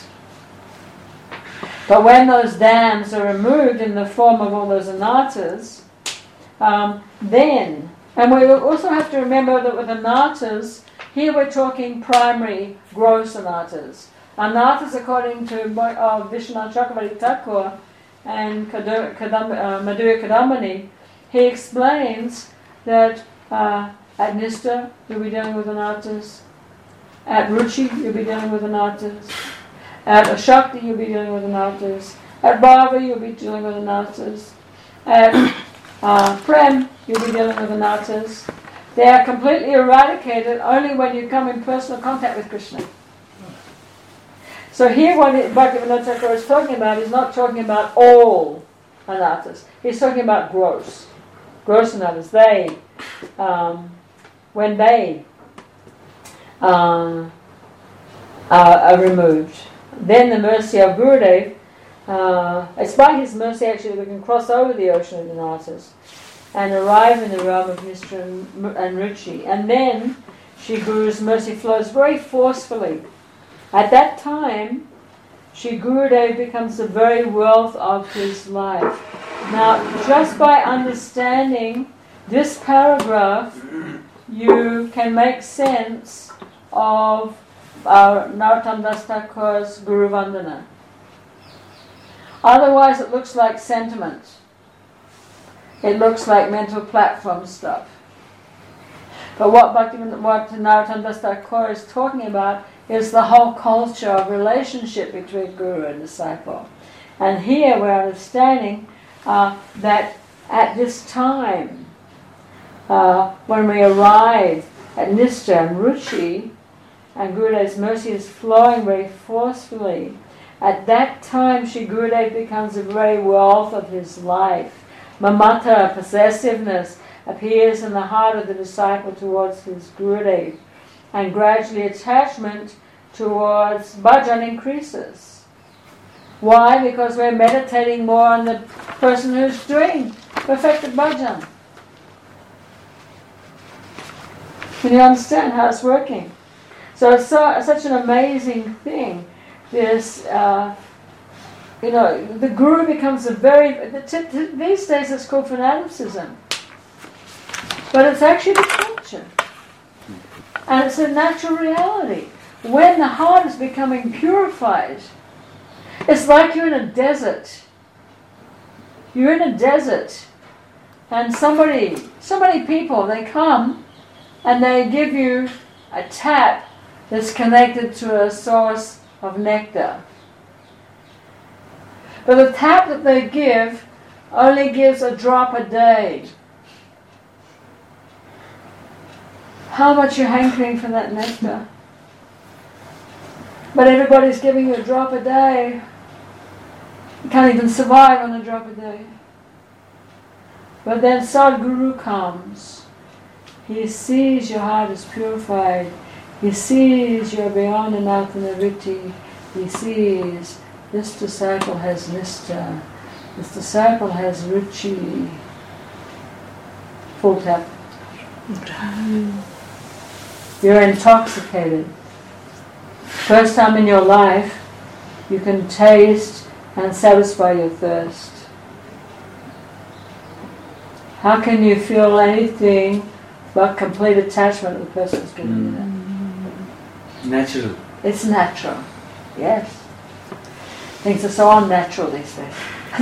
Speaker 1: But when those dams are removed in the form of all those anatas, um, then, and we also have to remember that with anatas, here we're talking primary gross anatas. Anatas, according to uh, Vishwanath Chakravarti Thakur and Kadam, Kadam, uh, Madhurya Kadambini, he explains that uh, at Nistha you'll be dealing with anatas, at Ruchi you'll be dealing with anatas, at Ashakti you'll be dealing with anatas, at Bhava you'll be dealing with anatas, at uh, Prem you'll be dealing with anatas. They are completely eradicated only when you come in personal contact with Krishna. So here what Bhaktivinoda Thakur is talking about is not talking about all anatas. He's talking about gross. Gross anatas. They, um, when they uh, are, are removed, then the mercy of Gurudev, uh, it's by his mercy actually we can cross over the ocean of anatas and arrive in the realm of Nistha and, and Ruchi. And then Sri Guru's mercy flows very forcefully. At that time, Sri Gurudev becomes the very wealth of his life. Now, just by understanding this paragraph, you can make sense of uh, Narottam Das Thakur's Guru Vandana. Otherwise, it looks like sentiment. It looks like mental platform stuff. But what Bhakti, what Narottam Das Thakur is talking about is the whole culture of relationship between Guru and disciple. And here we're understanding uh, that at this time, uh, when we arrive at Nistha and Ruchi, and Gurudev's mercy is flowing very forcefully, At that time, Shri Gurudev becomes the very wealth of his life. Mamata, possessiveness, appears in the heart of the disciple towards his Gurudev, and gradually attachment towards bhajan increases. Why? Because we're meditating more on the person who's doing perfected bhajan. Can you understand how it's working? So it's so, such an amazing thing. This, uh, you know, the guru becomes a very, t- t- these days it's called fanaticism. But it's actually the culture. And it's a natural reality. When the heart is becoming purified, it's like you're in a desert. You're in a desert. And somebody, so many people, they come and they give you a tap that's connected to a source of nectar. But the tap that they give only gives a drop a day. How much you're hankering for that nectar? But everybody's giving you a drop a day. You can't even survive on a drop a day. But then Sadguru comes. He sees your heart is purified. He sees you're beyond anathanavriti. He sees this disciple has nistha. This disciple has ruchi. Full tap. You're intoxicated. First time in your life, you can taste and satisfy your thirst. How can you feel anything but complete attachment to the person who's giving you that?
Speaker 4: Natural.
Speaker 1: It's natural. Yes. Things are so unnatural these days.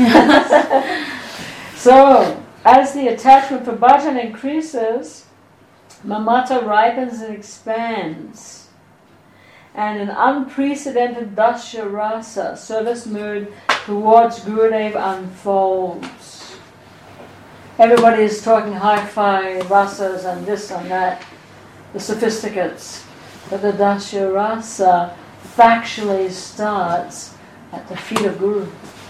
Speaker 1: So, as the attachment for bhajan increases, mamata ripens and expands. And an unprecedented dasya rasa, service mood towards Gurudev unfolds. Everybody is talking hi-fi rasas and this and that, the sophisticates. But the dasya rasa factually starts at the feet of Guru.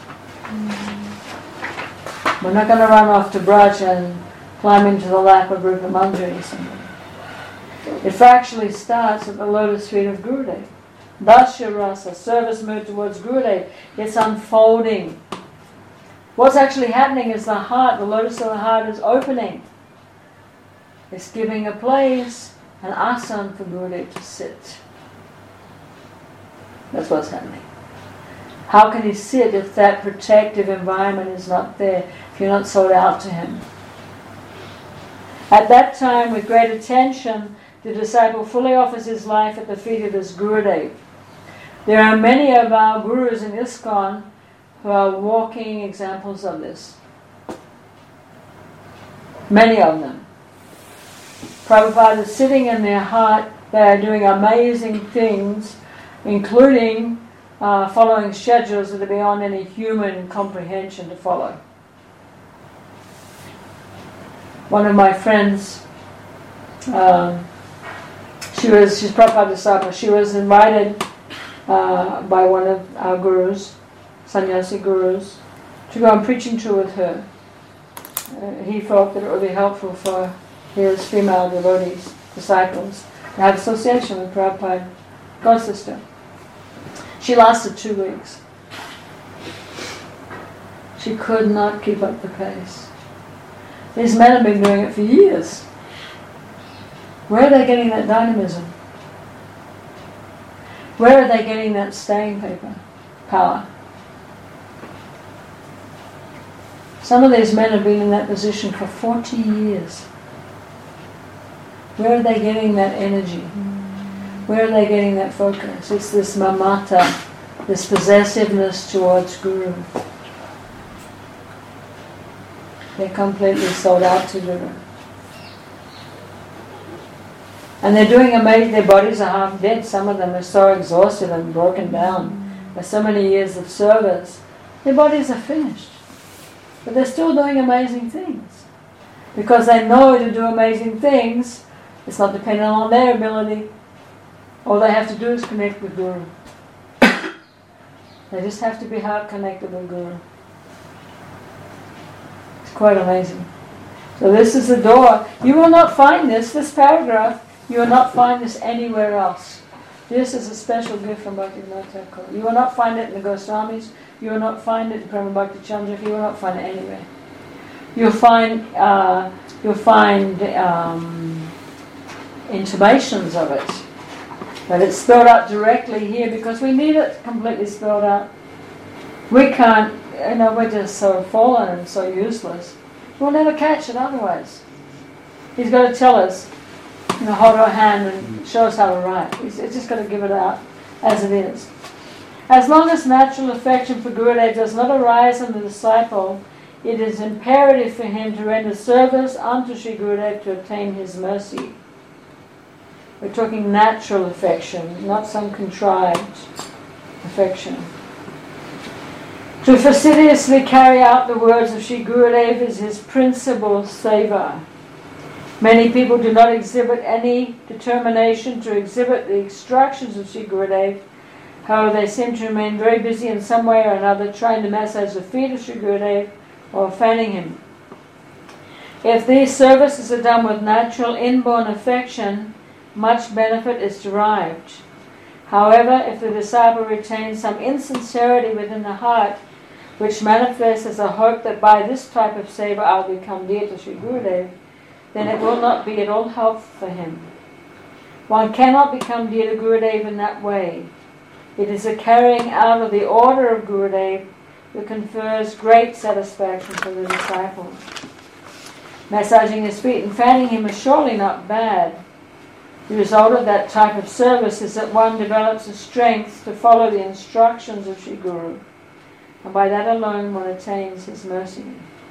Speaker 1: Mm. We're not going to run off to Braj and climb into the lap of Rupa Manjari or something. It factually starts at the lotus feet of Gurudev. Dasya rasa, service mood towards Gurudev, it's unfolding. What's actually happening is the heart, the lotus of the heart is opening. It's giving a place, an asana for Gurudev to sit. That's what's happening. How can he sit if that protective environment is not there, if you're not sold out to him? At that time, with great attention, the disciple fully offers his life at the feet of his Gurudev. There are many of our gurus in ISKCON who are walking examples of this. Many of them. Prabhupada is sitting in their heart, they are doing amazing things, including uh, following schedules that are beyond any human comprehension to follow. One of my friends, um, she was, she's Prabhupada disciple, she was invited uh, by one of our gurus, sannyasi gurus, to go on preaching tour with her. Uh, he felt that it would be helpful for his female devotees, disciples, to have association with Prabhupada, God sister. She lasted two weeks. She could not keep up the pace. These men have been doing it for years. Where are they getting that dynamism? Where are they getting that staying paper power? Some of these men have been in that position for forty years. Where are they getting that energy? Where are they getting that focus? It's this mamata, this possessiveness towards Guru. They're completely sold out to Guru. And they're doing amazing, their bodies are half dead. Some of them are so exhausted and broken down by so many years of service. Their bodies are finished. But they're still doing amazing things. Because they know to do amazing things, it's not dependent on their ability. All they have to do is connect with Guru. They just have to be heart connected with Guru. It's quite amazing. So this is the door. You will not find this, this paragraph, you will not find this anywhere else. This is a special gift from Bhaktivinoda Thakur. You will not find it in the Goswamis, you will not find it in Prema Bhakti Chandra, you will not find it anywhere. You'll find, uh, you'll find um, intimations of it. But it's spelled out directly here because we need it completely spelled out. We can't, you know, we're just so fallen and so useless. We'll never catch it otherwise. He's got to tell us, you know, hold our hand and show us how to write. He's, he's just got to give it out as it is. As long as natural affection for Gurudev does not arise in the disciple, it is imperative for him to render service unto Sri Gurudev to obtain his mercy. We're talking natural affection, not some contrived affection. To fastidiously carry out the words of Sri Gurudev is his principal seva. Many people do not exhibit any determination to exhibit the instructions of Sri Gurudev. However, they seem to remain very busy in some way or another trying to massage the feet of Sri Gurudev or fanning him. If these services are done with natural inborn affection, much benefit is derived. However, if the disciple retains some insincerity within the heart, which manifests as a hope that by this type of seva I'll become dear to Sri Gurudev, then it will not be at all helpful for him. One cannot become dear to Gurudev in that way. It is a carrying out of the order of Gurudev that confers great satisfaction to the disciple. Massaging his feet and fanning him is surely not bad. The result of that type of service is that one develops a strength to follow the instructions of Sri Guru, and by that alone one attains his mercy.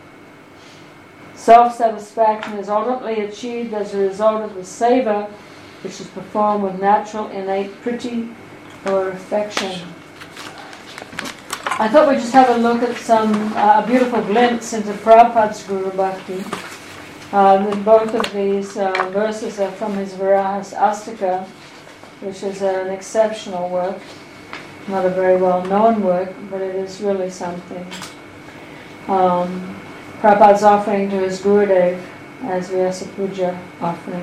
Speaker 1: Self-satisfaction is ultimately achieved as a result of the seva, which is performed with natural, innate piti or affection. I thought we'd just have a look at some uh, beautiful glimpse into Prabhupada's Guru Bhakti. Uh, both of these uh, verses are from his Virahas Astika, which is uh, an exceptional work. Not a very well-known work, but it is really something. Um, Prabhupada's offering to his Gurudev as Vyasa Puja offering.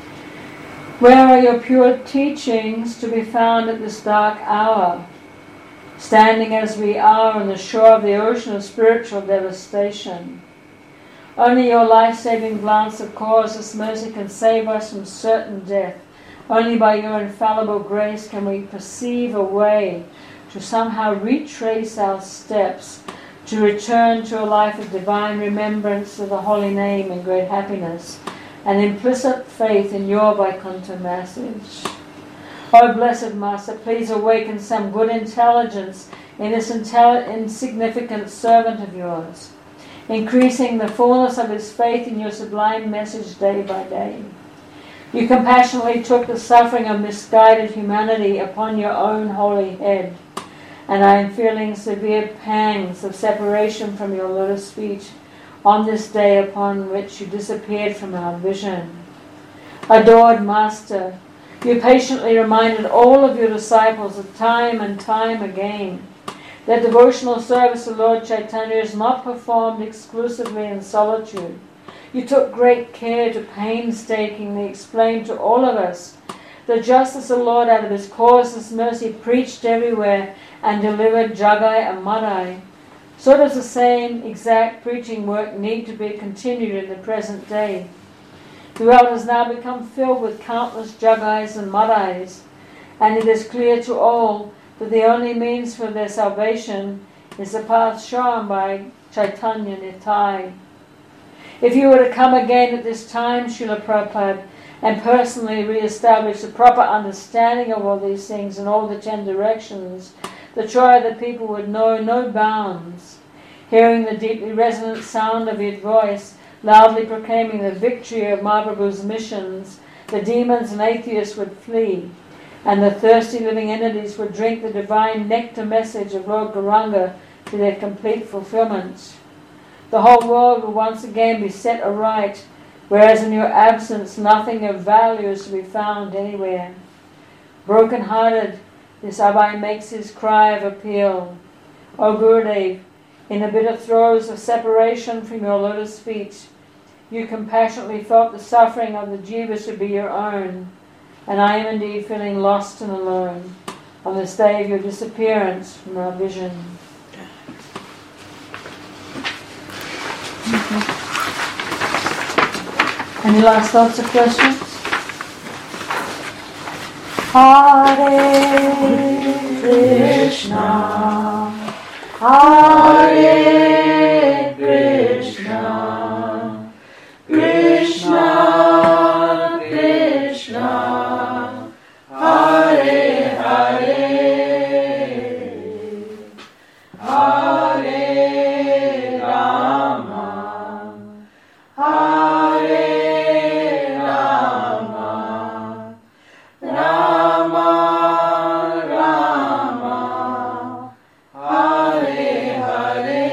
Speaker 1: Where are your pure teachings to be found at this dark hour? Standing as we are on the shore of the ocean of spiritual devastation. Only your life-saving glance of causeless mercy can save us from certain death. Only by your infallible grace can we perceive a way to somehow retrace our steps, to return to a life of divine remembrance of the holy name and great happiness, and implicit faith in your Vaikuntha message. O blessed Master, please awaken some good intelligence in this intelli- insignificant servant of yours, increasing the fullness of his faith in your sublime message day by day. You compassionately took the suffering of misguided humanity upon your own holy head, and I am feeling severe pangs of separation from your lotus feet on this day upon which you disappeared from our vision. Adored Master, you patiently reminded all of your disciples of time and time again that devotional service of Lord Chaitanya is not performed exclusively in solitude. You took great care to painstakingly explain to all of us that just as the Lord out of his causeless mercy preached everywhere and delivered Jagai and Madai, so does the same exact preaching work need to be continued in the present day. The world has now become filled with countless Jagais and Madais, and it is clear to all that the only means for their salvation is the path shown by Chaitanya Nitai. If you were to come again at this time, Srila Prabhupada, and personally re-establish the proper understanding of all these things in all the ten directions, the joy of the people would know no bounds. Hearing the deeply resonant sound of your voice, loudly proclaiming the victory of Mahaprabhu's missions, the demons and atheists would flee, and the thirsty living entities would drink the divine nectar message of Lord Gauranga to their complete fulfillment. The whole world will once again be set aright, whereas in your absence nothing of value is to be found anywhere. Broken-hearted, This Abai makes his cry of appeal. O Gurudev, in the bitter throes of separation from your lotus feet, you compassionately felt the suffering of the jiva to be your own, and I am indeed feeling lost and alone on this day of your disappearance from our vision. Mm-hmm. Any last thoughts or questions? Hare Krishna, Hare Krishna, Krishna Krishna, Hare Hare, Hare Rama, Hare Rama, Rama Rama, Hare Hare,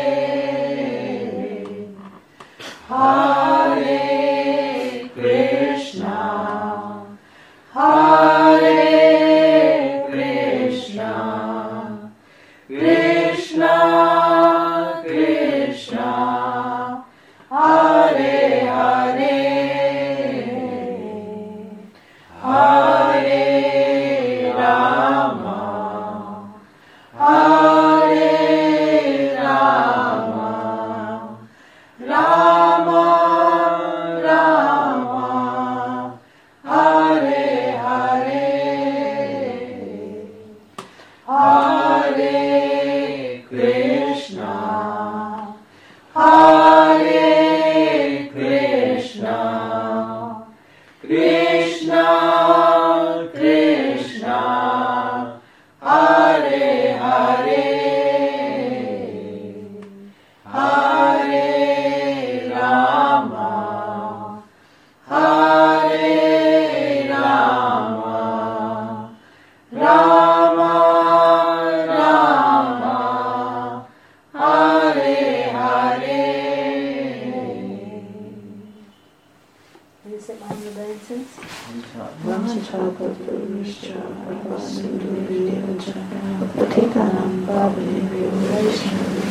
Speaker 1: Hare Krishna, Hare Krishna, Krishna Krishna, Hare Hare, Hare Rama, Hare Rama, Rama Rama, Hare Hare, Hare Krishna, Hare Krishna, Krishna Krishna, Hare Hare, Hare Rama, Hare Rama, Rama Rama, Hare Hare. Is it my relations?
Speaker 3: Patitanam Bhavani